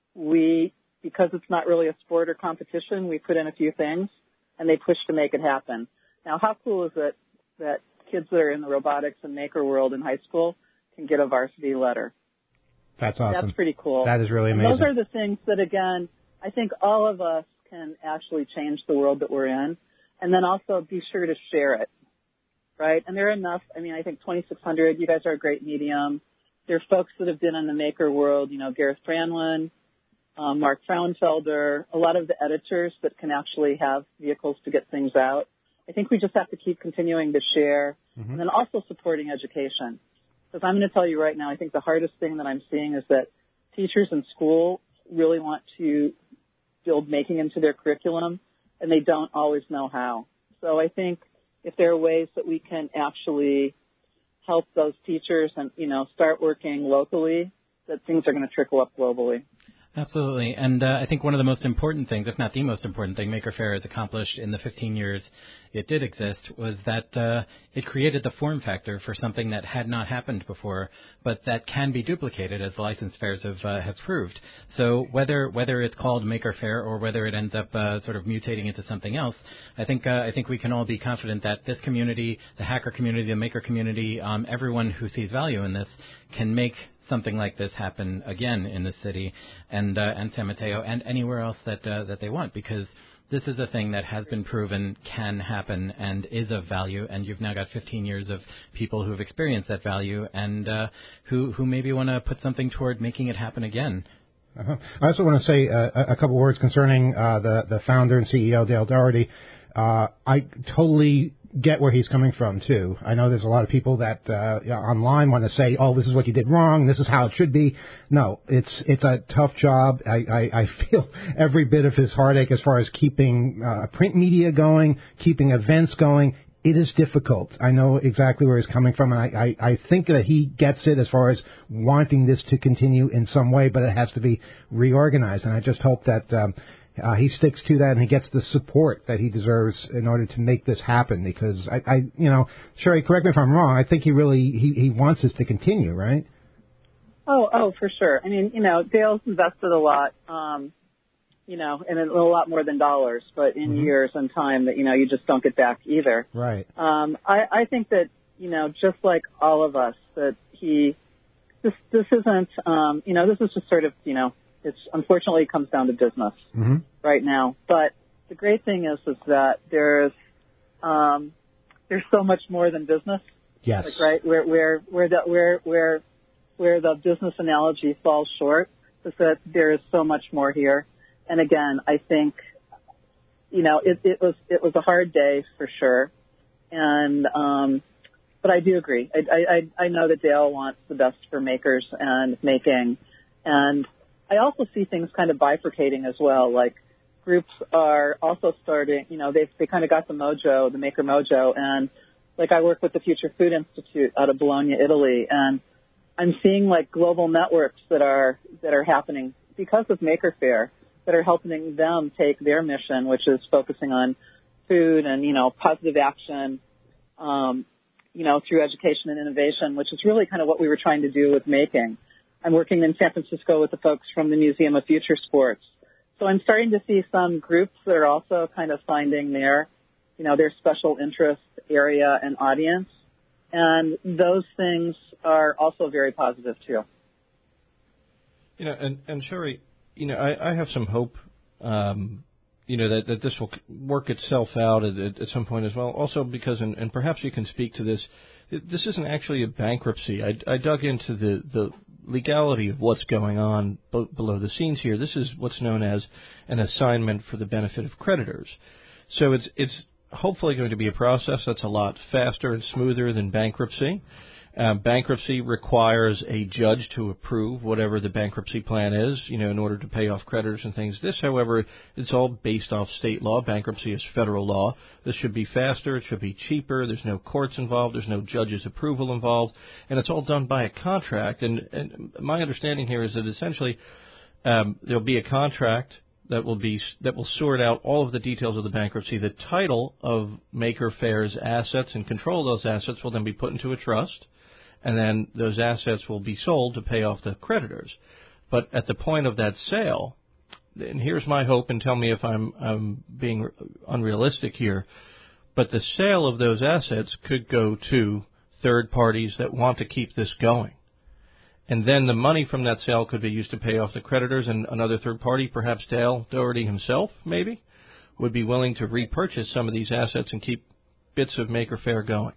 We, because it's not really a sport or competition, we put in a few things, and they pushed to make it happen. Now, how cool is it that kids that are in the robotics and maker world in high school can get a varsity letter? That's awesome. That's pretty cool. That is really and amazing. Those are the things that, again, I think all of us can actually change the world that we're in, and then also be sure to share it, right? And there are enough. I mean, I think twenty-six hundred, you guys are a great medium. There are folks that have been in the maker world, you know, Gareth Franlin, um, Mark Frauenfelder, a lot of the editors that can actually have vehicles to get things out. I think we just have to keep continuing to share, mm-hmm. and then also supporting education. Because I'm going to tell you right now, I think the hardest thing that I'm seeing is that teachers in school really want to build making into their curriculum, and they don't always know how. So I think if there are ways that we can actually help those teachers and, you know, start working locally, that things are going to trickle up globally. Absolutely. And uh, I think one of the most important things, if not the most important thing Maker Faire has accomplished in the fifteen years it did exist was that uh, it created the form factor for something that had not happened before, but that can be duplicated, as the licensed fairs have, uh, have proved. So whether whether it's called Maker Faire or whether it ends up uh, sort of mutating into something else, I think uh, I think we can all be confident that this community, the hacker community, the maker community, um, everyone who sees value in this can make something like this happen again in the city and uh, and San Mateo and anywhere else that uh, that they want, because this is a thing that has been proven can happen and is of value, and you've now got fifteen years of people who have experienced that value and uh, who who maybe want to put something toward making it happen again. Uh-huh. I also want to say uh, a couple words concerning uh, the the founder and C E O Dale Doherty. Uh, I totally get where he's coming from, too. I know there's a lot of people that uh, online want to say, oh, this is what you did wrong, this is how it should be. No, it's it's a tough job. I, I, I feel every bit of his heartache as far as keeping uh, print media going, keeping events going. It is difficult. I know exactly where he's coming from, and I, I, I think that he gets it as far as wanting this to continue in some way, but it has to be reorganized. And I just hope that um, Uh, he sticks to that and he gets the support that he deserves in order to make this happen. Because I, I you know, Sherry, correct me if I'm wrong. I think he really he, he wants this to continue, right? Oh, oh, for sure. I mean, you know, Dale's invested a lot, um, you know, and a lot more than dollars, but in mm-hmm. years and time that you know you just don't get back either. Right. Um, I, I think that you know, just like all of us, that he this this isn't um, you know, this is just sort of you know. It's unfortunately it comes down to business mm-hmm. right now. But the great thing is, is that there's um, there's so much more than business. Yes. Like, right. Where where where the where where where the business analogy falls short is that there is so much more here. And again, I think you know it, it was it was a hard day for sure. And um, but I do agree. I, I I know that Dale wants the best for makers and making and. I also see things kind of bifurcating as well. Like groups are also starting, you know, they they kind of got the mojo, the maker mojo, and like I work with the Future Food Institute out of Bologna, Italy, and I'm seeing like global networks that are that are happening because of Maker Faire that are helping them take their mission, which is focusing on food and, you know, positive action, um, you know, through education and innovation, which is really kind of what we were trying to do with making. I'm working in San Francisco with the folks from the Museum of Future Sports. So I'm starting to see some groups that are also kind of finding their, you know, their special interest area and audience. And those things are also very positive, too. You know, and, and Sherry, you know, I, I have some hope, um, you know, that, that this will work itself out at, at, at some point as well. Also because, and, and perhaps you can speak to this, this isn't actually a bankruptcy. I, I dug into the, the legality of what's going on b- below the scenes here. This is what's known as an assignment for the benefit of creditors. So it's it's hopefully going to be a process that's a lot faster and smoother than bankruptcy. Uh, bankruptcy requires a judge to approve whatever the bankruptcy plan is, you know, in order to pay off creditors and things. This, however, it's all based off state law. Bankruptcy is federal law. This should be faster. It should be cheaper. There's no courts involved. There's no judge's approval involved. And it's all done by a contract. And, and my understanding here is that essentially um, there'll be a contract that will be that will sort out all of the details of the bankruptcy. The title of Maker Faire's assets and control of those assets will then be put into a trust. And then those assets will be sold to pay off the creditors. But at the point of that sale, and here's my hope, and tell me if I'm, I'm being unrealistic here, but the sale of those assets could go to third parties that want to keep this going. And then the money from that sale could be used to pay off the creditors, and another third party, perhaps Dale Doherty himself, maybe, would be willing to repurchase some of these assets and keep bits of Maker Faire going.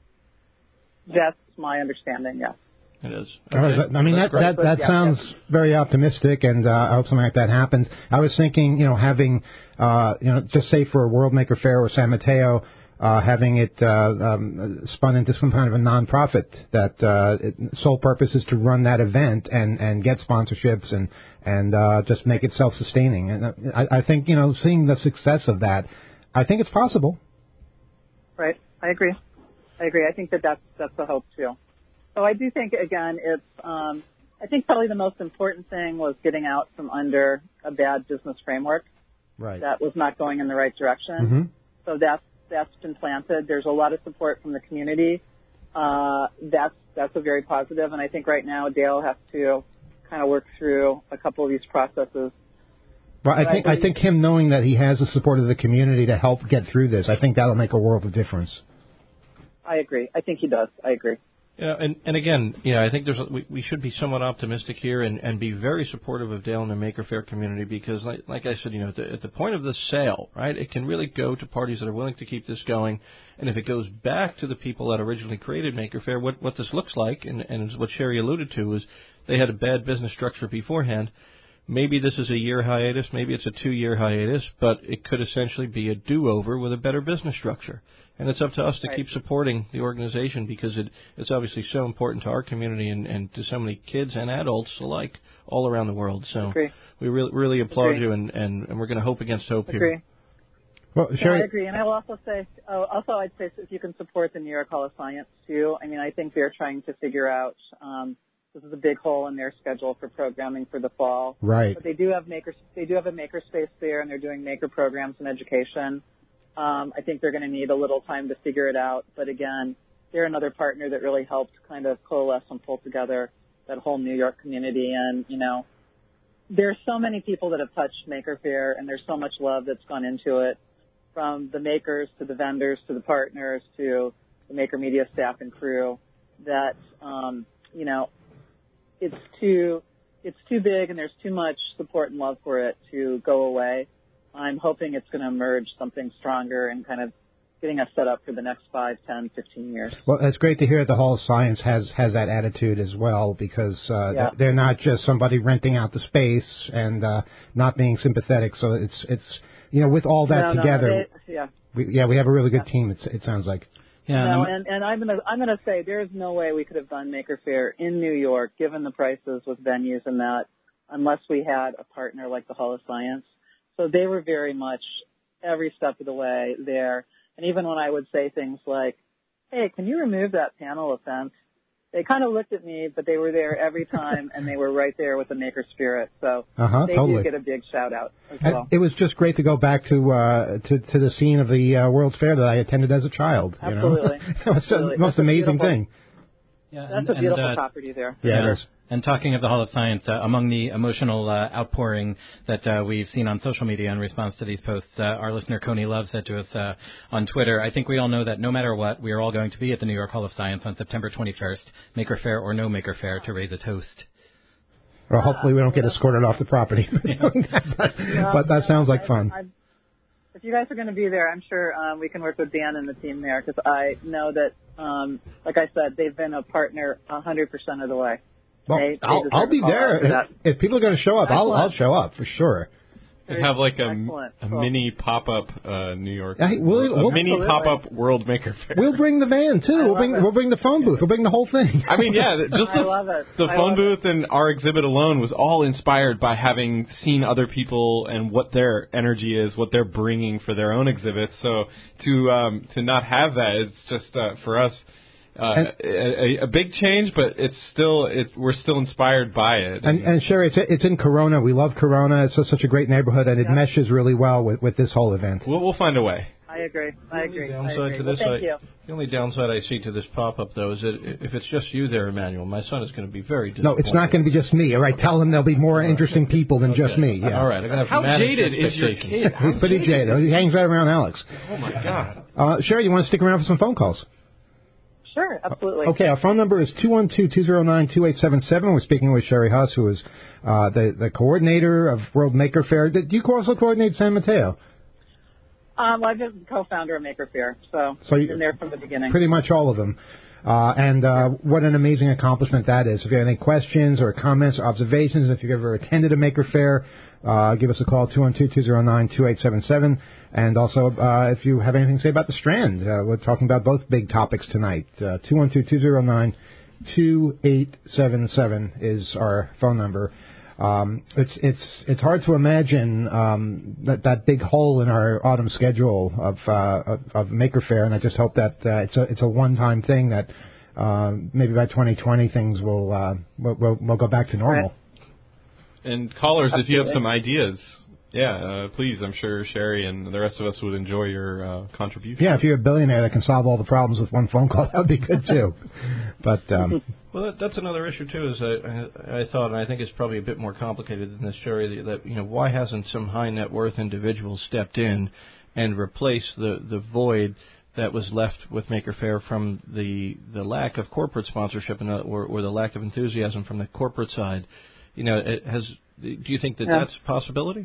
That's my understanding, yes. It is. Okay. All right, I mean, that, that, that yeah, sounds yeah. very optimistic, and uh, I hope something like that happens. I was thinking, you know, having, uh, you know, just say for a World Maker Faire or San Mateo, uh, having it uh, um, spun into some kind of a nonprofit that uh, its sole purpose is to run that event and, and get sponsorships and, and uh, just make it self-sustaining. And I, I think, you know, seeing the success of that, I think it's possible. Right. I agree. I agree. I think that that's, that's the hope, too. So I do think, again, it's, um, I think probably the most important thing was getting out from under a bad business framework. Right. That was not going in the right direction. Mm-hmm. So that's, that's been planted. There's a lot of support from the community. Uh, that's, that's a very positive. And I think right now Dale has to kind of work through a couple of these processes. Well, I think, I think him knowing that he has the support of the community to help get through this, I think that'll make a world of difference. I agree. I think he does. I agree. Yeah, and, and again, yeah, I think there's we, we should be somewhat optimistic here and, and be very supportive of Dale and the Maker Faire community because, like, like I said, you know, at the, at the point of the sale, right, it can really go to parties that are willing to keep this going. And if it goes back to the people that originally created Maker Faire, what, what this looks like, and, and what Sherry alluded to, is they had a bad business structure beforehand. Maybe this is a year hiatus, maybe it's a two-year hiatus, but it could essentially be a do-over with a better business structure. And it's up to us to right. keep supporting the organization because it, it's obviously so important to our community and, and to so many kids and adults alike all around the world. So agree. we really, really applaud agree. you, and, and, and we're going to hope against hope agree. here. Well, Sherry, yeah, I agree. And I will also say, oh, also I'd say if you can support the New York Hall of Science, too. I mean, I think they're trying to figure out um, this is a big hole in their schedule for programming for the fall. Right. But they do have maker, they do have a maker space there, and they're doing maker programs and education. Um, I think they're going to need a little time to figure it out. But again, they're another partner that really helped kind of coalesce and pull together that whole New York community. And, you know, there's so many people that have touched Maker Faire, and there's so much love that's gone into it, from the makers to the vendors to the partners to the Maker Media staff and crew, that, um, you know, it's too, it's too big and there's too much support and love for it to go away. I'm hoping it's going to emerge something stronger and kind of getting us set up for the next five, ten, fifteen years. Well, it's great to hear that the Hall of Science has, has that attitude as well because uh, yeah. they're not just somebody renting out the space and uh, not being sympathetic. So it's, it's you know, with all that no, together, no, they, yeah. we, yeah, we have a really good yeah. team, it, it sounds like. Yeah, no, and, and I'm gonna I'm gonna say there's no way we could have done Maker Faire in New York, given the prices with venues and that. unless we had a partner like the Hall of Science. So they were very much every step of the way there. And even when I would say things like, hey, can you remove that panel of fence? They kind of looked at me, but they were there every time, and they were right there with the maker spirit. So uh-huh, they totally. do get a big shout-out as and well. It was just great to go back to uh, to, to the scene of the uh, World's Fair that I attended as a child. You Absolutely. Know? It was Absolutely. the most That's amazing thing. Yeah, That's and, a beautiful and, uh, property there. Yeah, yeah. it is. And talking of the Hall of Science, uh, among the emotional uh, outpouring that uh, we've seen on social media in response to these posts, uh, our listener Coney Love said to us uh, on Twitter, I think we all know that no matter what, we are all going to be at the New York Hall of Science on September twenty-first, Maker Faire or no Maker Faire, to raise a toast. Well, hopefully we don't get escorted off the property. but, Yeah, but that sounds like I, fun. I, I, if you guys are going to be there, I'm sure um, we can work with Dan and the team there, because I know that, um, like I said, they've been a partner one hundred percent of the way. Well, They- they I'll, deserve I'll a be call out there. for that. If, if people are going to show up, I'll, I'll Excellent. show up for sure. And have like a, Excellent. a Cool. mini pop-up uh, New York, Yeah, we'll- a we'll- mini Absolutely. pop-up World Maker Faire. We'll bring the van too. I We'll love bring it. we'll bring the phone booth. We'll bring the whole thing. I mean, yeah, just I the, love it. the I phone love booth and our exhibit alone was all inspired by having seen other people and what their energy is, what they're bringing for their own exhibits. So to um, to not have that, it's just uh, for us uh, a, a big change, but it's still it, we're still inspired by it. And, and Sherry, it's it's in Corona. We love Corona. It's just such a great neighborhood, and it Yeah. meshes really well with, with this whole event. we'll, we'll find a way. I agree. I agree. The I downside agree. to Well, this, thank I, you. the only downside I see to this pop-up, though, is that if it's just you there, Emmanuel, my son is going to be very No, disappointed. it's not going to be just me. All right, tell them there'll be more interesting people than just Okay. me. Yeah. All right, I'm going to have How managed jaded is your expectations. kid? How He's pretty jaded. He hangs right around Alex. Oh my God! Uh, Sherry, you want to stick around for some phone calls? Sure, absolutely. Okay, our phone number is two one two, two zero nine, two eight seven seven. We're speaking with Sherry Huss, who is uh, the, the coordinator of World Maker Faire. Do you also coordinate San Mateo? Um, well, I've been co-founder of Maker Faire, so, So I've you- been there from the beginning. Pretty much all of them. Uh, and uh, what an amazing accomplishment that is. If you have any questions or comments or observations, if you've ever attended a Maker Faire, uh, give us a call, two one two, two zero nine, two eight seven seven. And also, uh, if you have anything to say about the Strand, uh, we're talking about both big topics tonight. Uh, two one two, two zero nine, two eight seven seven is our phone number. Um, it's it's it's hard to imagine um, that that big hole in our autumn schedule of uh, of, of Maker Faire, and I just hope that uh, it's a it's a one-time thing that uh, maybe by twenty twenty things will uh, will, will will go back to normal. Right. And callers, if you have Absolutely. some ideas, yeah, uh, please. I'm sure Sherry and the rest of us would enjoy your uh, contribution. Yeah, if you're a billionaire that can solve all the problems with one phone call, that would be good too. But um, Well, that, that's another issue too. Is I, I, I thought, and I think it's probably a bit more complicated than this, Sherry. That, that you know, why hasn't some high net worth individual stepped in and replaced the the void that was left with Maker Faire from the the lack of corporate sponsorship and uh, or, or the lack of enthusiasm from the corporate side? You know, it has. Do you think that Yeah. that's a possibility?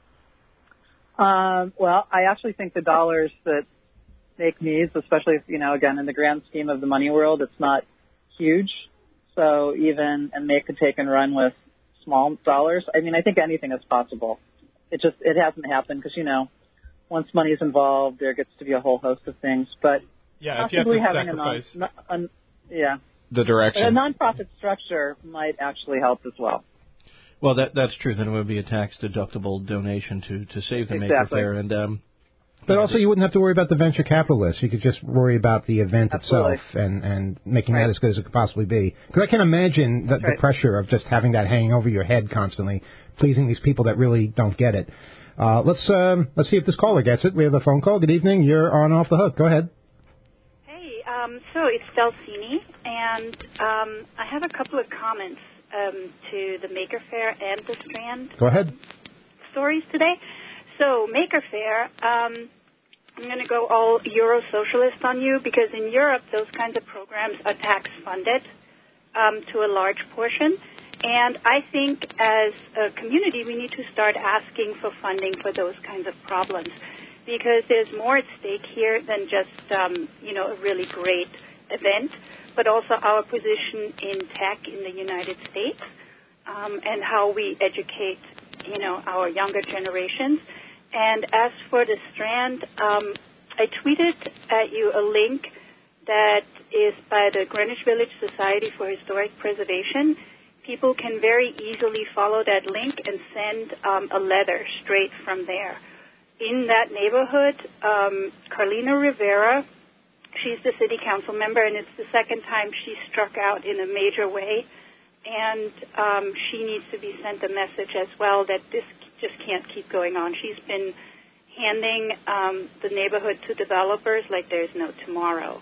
Um, well, I actually think the dollars that make needs, especially, if, you know, again, in the grand scheme of the money world, it's not huge. So even, and they could take and run with small dollars. I mean, I think anything is possible. It just, it hasn't happened because, you know, once money's involved, there gets to be a whole host of things. But Yeah, if you have possibly to having sacrifice a non, a, a, yeah, the but a direction. nonprofit structure might actually help as well. Well, that that's true. Then it would be a tax deductible donation to to save the Maker Exactly. Faire, and um, but also you wouldn't have to worry about the venture capitalists. You could just worry about the event Absolutely. itself and and making Right. that as good as it could possibly be. Because I can imagine the, That's right. the pressure of just having that hanging over your head constantly, pleasing these people that really don't get it. Uh, let's um, let's see if this caller gets it. We have a phone call. Good evening. You're on Off the Hook. Go ahead. Hey, um, so it's Delcini, and um, I have a couple of comments um, to the Maker Faire and the Strand Go ahead. stories today. So Maker Faire, um, I'm going to go all Euro-socialist on you because in Europe those kinds of programs are tax-funded um, to a large portion. And I think as a community we need to start asking for funding for those kinds of problems because there's more at stake here than just, um, you know, a really great event, but also our position in tech in the United States um, and how we educate, you know, our younger generations. And as for the Strand, um, I tweeted at you a link that is by the Greenwich Village Society for Historic Preservation. people can very easily follow that link and send um, a letter straight from there. In that neighborhood, um, Carlina Rivera, she's the city council member, and it's the second time she struck out in a major way. And um, she needs to be sent a message as well that this just can't keep going on. She's been handing um, the neighborhood to developers like there's no tomorrow.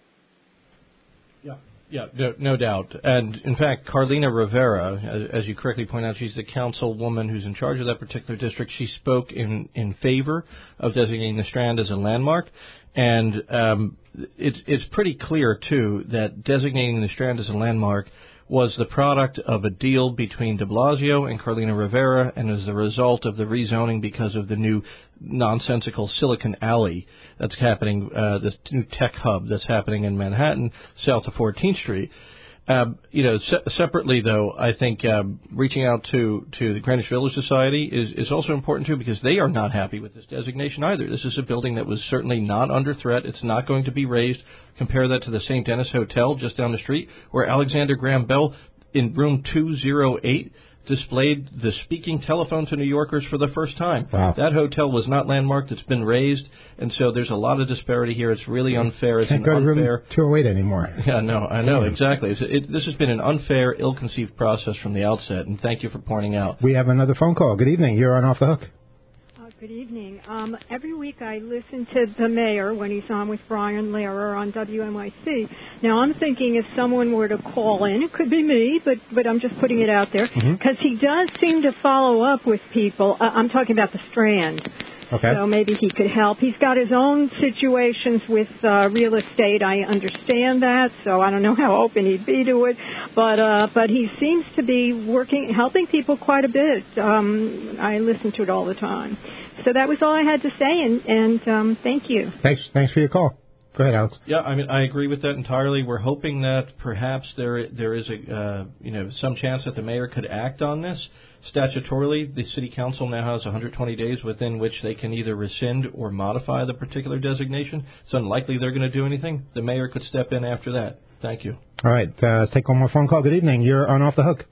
Yeah, yeah, no, no doubt. And in fact, Carlina Rivera, as, as you correctly point out, she's the councilwoman who's in charge of that particular district. She spoke in, in favor of designating the Strand as a landmark. And um, it's, it's pretty clear, too, that designating the Strand as a landmark was the product of a deal between de Blasio and Carlina Rivera, and as a result of the rezoning because of the new nonsensical Silicon Alley that's happening, uh, this new tech hub that's happening in Manhattan, south of fourteenth Street. Um, you know, se- separately, though, I think um, reaching out to, to the Greenwich Village Society is, is also important, too, because they are not happy with this designation either. This is a building that was certainly not under threat. It's not going to be raised. Compare that to the Saint Denis Hotel just down the street, where Alexander Graham Bell in room two oh eight displayed the speaking telephone to New Yorkers for the first time. Wow. That hotel was not landmarked. It's been raised, and so there's a lot of disparity here. It's really unfair. It's Can't an go to unfair. room two oh eight anymore. Yeah, no, I know, exactly. It's, it, this has been an unfair, ill-conceived process from the outset, and thank you for pointing out. We have another phone call. Good evening. You're on Off the Hook. Uh, good evening. Um, every week I listen to the mayor when he's on with Brian Lehrer on W N Y C. Now, I'm thinking if someone were to call in, it could be me, but, but I'm just putting it out there, because mm-hmm. he does seem to follow up with people. Uh, I'm talking about the Strand. Okay. So maybe he could help. He's got his own situations with uh, real estate. I understand that, so I don't know how open he'd be to it. But uh, but he seems to be working, helping people quite a bit. Um, I listen to it all the time. So that was all I had to say, and, and um, thank you. Thanks. Thanks for your call. Go ahead, Alex. Yeah, I mean, I agree with that entirely. We're hoping that perhaps there there is a uh, you know some chance that the mayor could act on this. Statutorily, the city council now has one hundred twenty days within which they can either rescind or modify the particular designation. It's unlikely they're going to do anything. The mayor could step in after that. Thank you. All right, uh, let's take one more phone call. Good evening. You're on Off the Hook.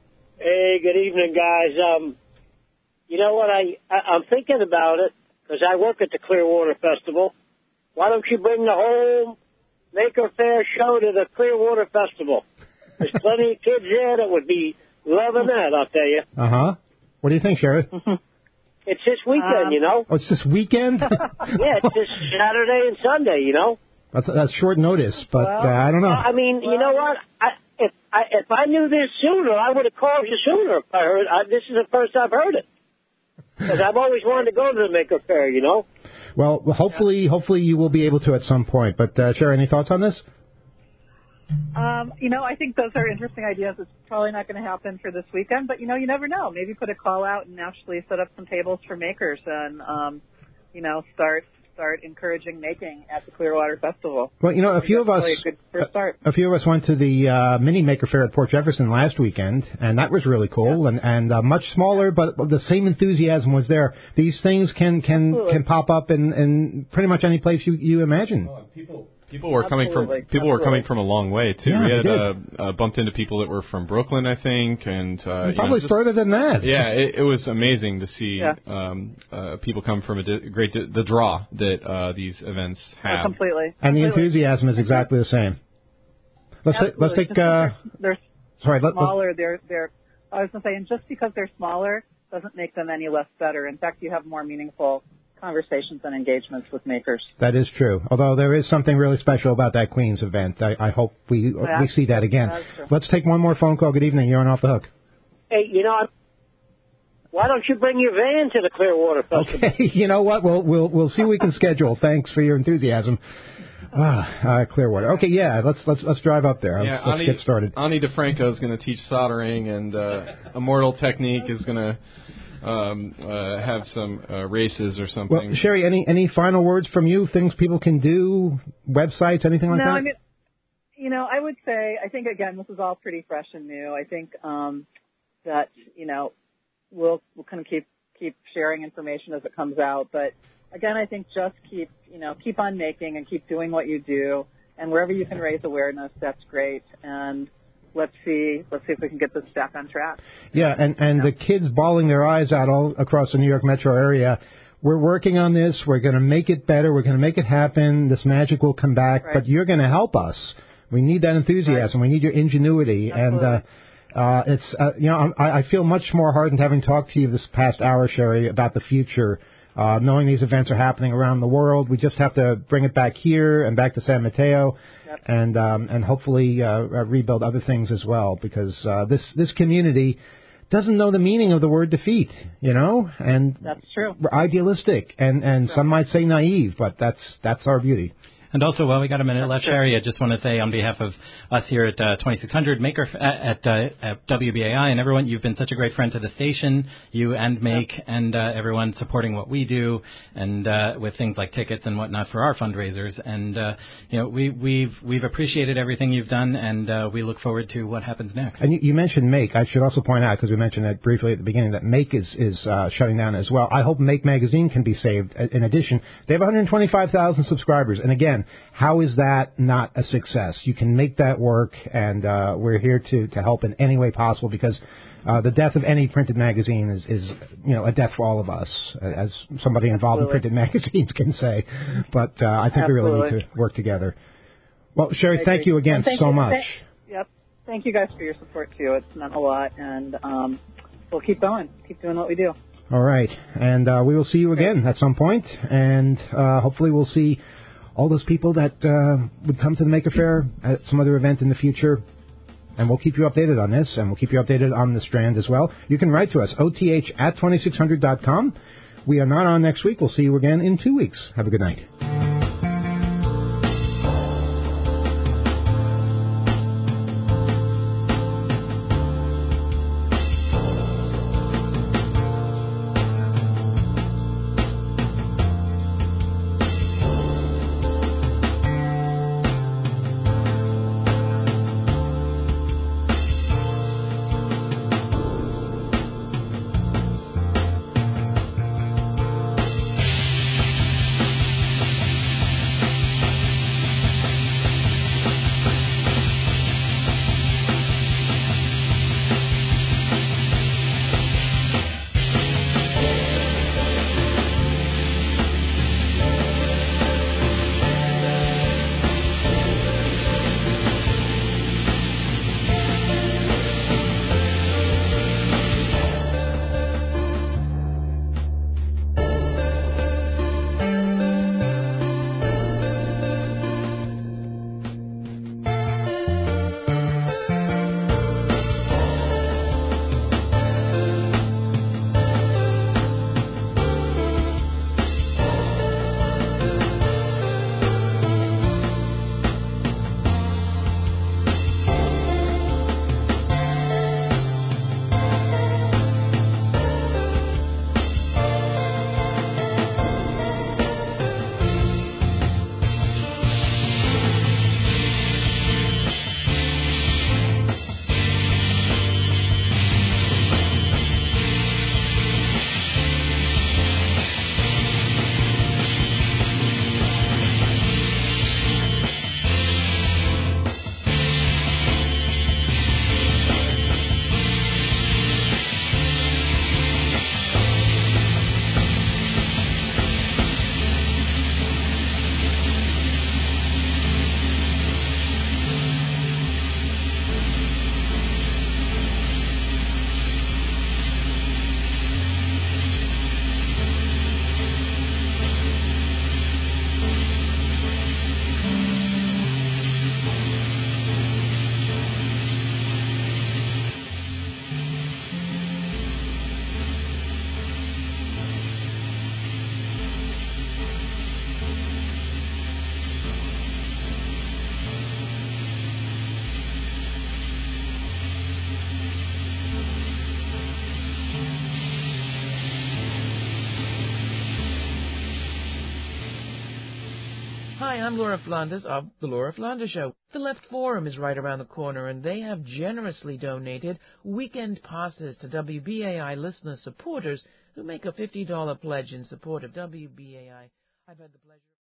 Hey, good evening, guys. Um, you know what? I, I I'm thinking about it because I work at the Clearwater Festival. Why don't you bring the whole Maker Faire show to the Clearwater Festival? There's plenty of kids there that would be loving that, I'll tell you. Uh-huh. What do you think, Sherry? It's this weekend, um, you know. Oh, it's this weekend? Yeah, it's this Saturday and Sunday, you know. That's, that's short notice, but well, uh, I don't know. I mean, well, you know what? I, if I if I knew this sooner, I would have called you sooner. If I heard I, this is the first I've heard it, because I've always wanted to go to the Maker Faire, you know. Well, hopefully, hopefully you will be able to at some point. But uh, Sherry, any thoughts on this? Um, you know, I think those are interesting ideas. It's probably not going to happen for this weekend, but, you know, you never know. Maybe put a call out and actually set up some tables for makers and, um, you know, start start encouraging making at the Clearwater Festival. Well, you know, a few of us, a, good first start. a few of us went to the uh, mini Maker Faire at Port Jefferson last weekend, and that was really cool, yeah. and and uh, much smaller, but the same enthusiasm was there. These things can can, Absolutely. can pop up in, in pretty much any place you you imagine. Oh, people. People were Absolutely. coming from people Absolutely. were coming from a long way too. Yeah, we had they uh, uh, bumped into people that were from Brooklyn, I think, and uh, you probably know, just, further than that. Yeah, it, it was amazing to see Yeah. um, uh, people come from a di- great di- the draw that uh, these events have. Oh, completely. And the completely. enthusiasm is exactly the same. Let's ta- let's Absolutely. take. Just Uh, because they're, sorry, they're let, let, smaller. They're they're. I was going to say, and just because they're smaller doesn't make them any less better. In fact, you have more meaningful conversations and engagements with makers. that is true. Although there is something really special about that Queens event. I, I hope we Yeah. we see that again. That's true. Let's take one more phone call. Good evening. You're on Off the Hook. Hey, you know, why don't you bring your van to the Clearwater Festival? Okay, you know what? We'll we'll we'll see what we can schedule. Thanks for your enthusiasm. Ah, uh, Clearwater. Okay, yeah, let's let's let's drive up there. Yeah, let's let's Ani, get started. Ani DeFranco is going to teach soldering, and uh, Immortal Technique is going to um, uh, have some uh, races or something. Well, Sherry, any any final words from you? Things people can do, websites, anything like no, that? I mean, you know, I would say, I think, again, this is all pretty fresh and new. I think um, that, you know, we'll, we'll kind of keep, keep sharing information as it comes out. But, again, I think just keep, you know, keep on making and keep doing what you do. And wherever you can raise awareness, that's great. And, let's see let's see if we can get this back on track. Yeah, and, and yeah. the kids bawling their eyes out all across the New York metro area. We're working on this. We're going to make it better. We're going to make it happen. This magic will come back, right. but you're going to help us. We need that enthusiasm. Right. We need your ingenuity. Absolutely. And uh, uh, it's uh, you know I, I feel much more heartened having talked to you this past hour, Sherry, about the future. Uh, knowing these events are happening around the world, we just have to bring it back here and back to San Mateo, yep. and um, and hopefully uh, rebuild other things as well. Because uh, this this community doesn't know the meaning of the word defeat, you know, and that's true. We're idealistic, and and right. some might say naive, but that's that's our beauty. And also, while we got a minute left, Sherry, I just want to say on behalf of us here at uh, twenty-six hundred, Maker at, uh, at W B A I and everyone, you've been such a great friend to the station, you and Make, yep. and uh, everyone supporting what we do, and uh, with things like tickets and whatnot for our fundraisers. And uh, you know, we, we've we've appreciated everything you've done, and uh, we look forward to what happens next. And you, you mentioned Make. I should also point out, because we mentioned that briefly at the beginning, that Make is is uh, shutting down as well. I hope Make magazine can be saved. In addition, they have one hundred twenty-five thousand subscribers, and again, how is that not a success? You can make that work, and uh, we're here to, to help in any way possible, because uh, the death of any printed magazine is, is, you know, a death for all of us, as somebody involved Absolutely. in printed magazines can say. But uh, I think Absolutely. we really need to work together. Well, Sherry, thank you again thank so you. much. Thank, yep. Thank you guys for your support, too. It's meant a lot, and um, we'll keep going, keep doing what we do. All right. And uh, we will see you again at some point, and uh, hopefully we'll see all those people that uh, would come to the Maker Faire at some other event in the future. And we'll keep you updated on this, and we'll keep you updated on the Strand as well. You can write to us, O T H at twenty-six hundred dot com. We are not on next week. We'll see you again in two weeks. Have a good night. Hi, I'm Laura Flanders of The Laura Flanders Show. The Left Forum is right around the corner, and they have generously donated weekend passes to W B A I listener supporters who make a fifty dollars pledge in support of W B A I. I've had the pleasure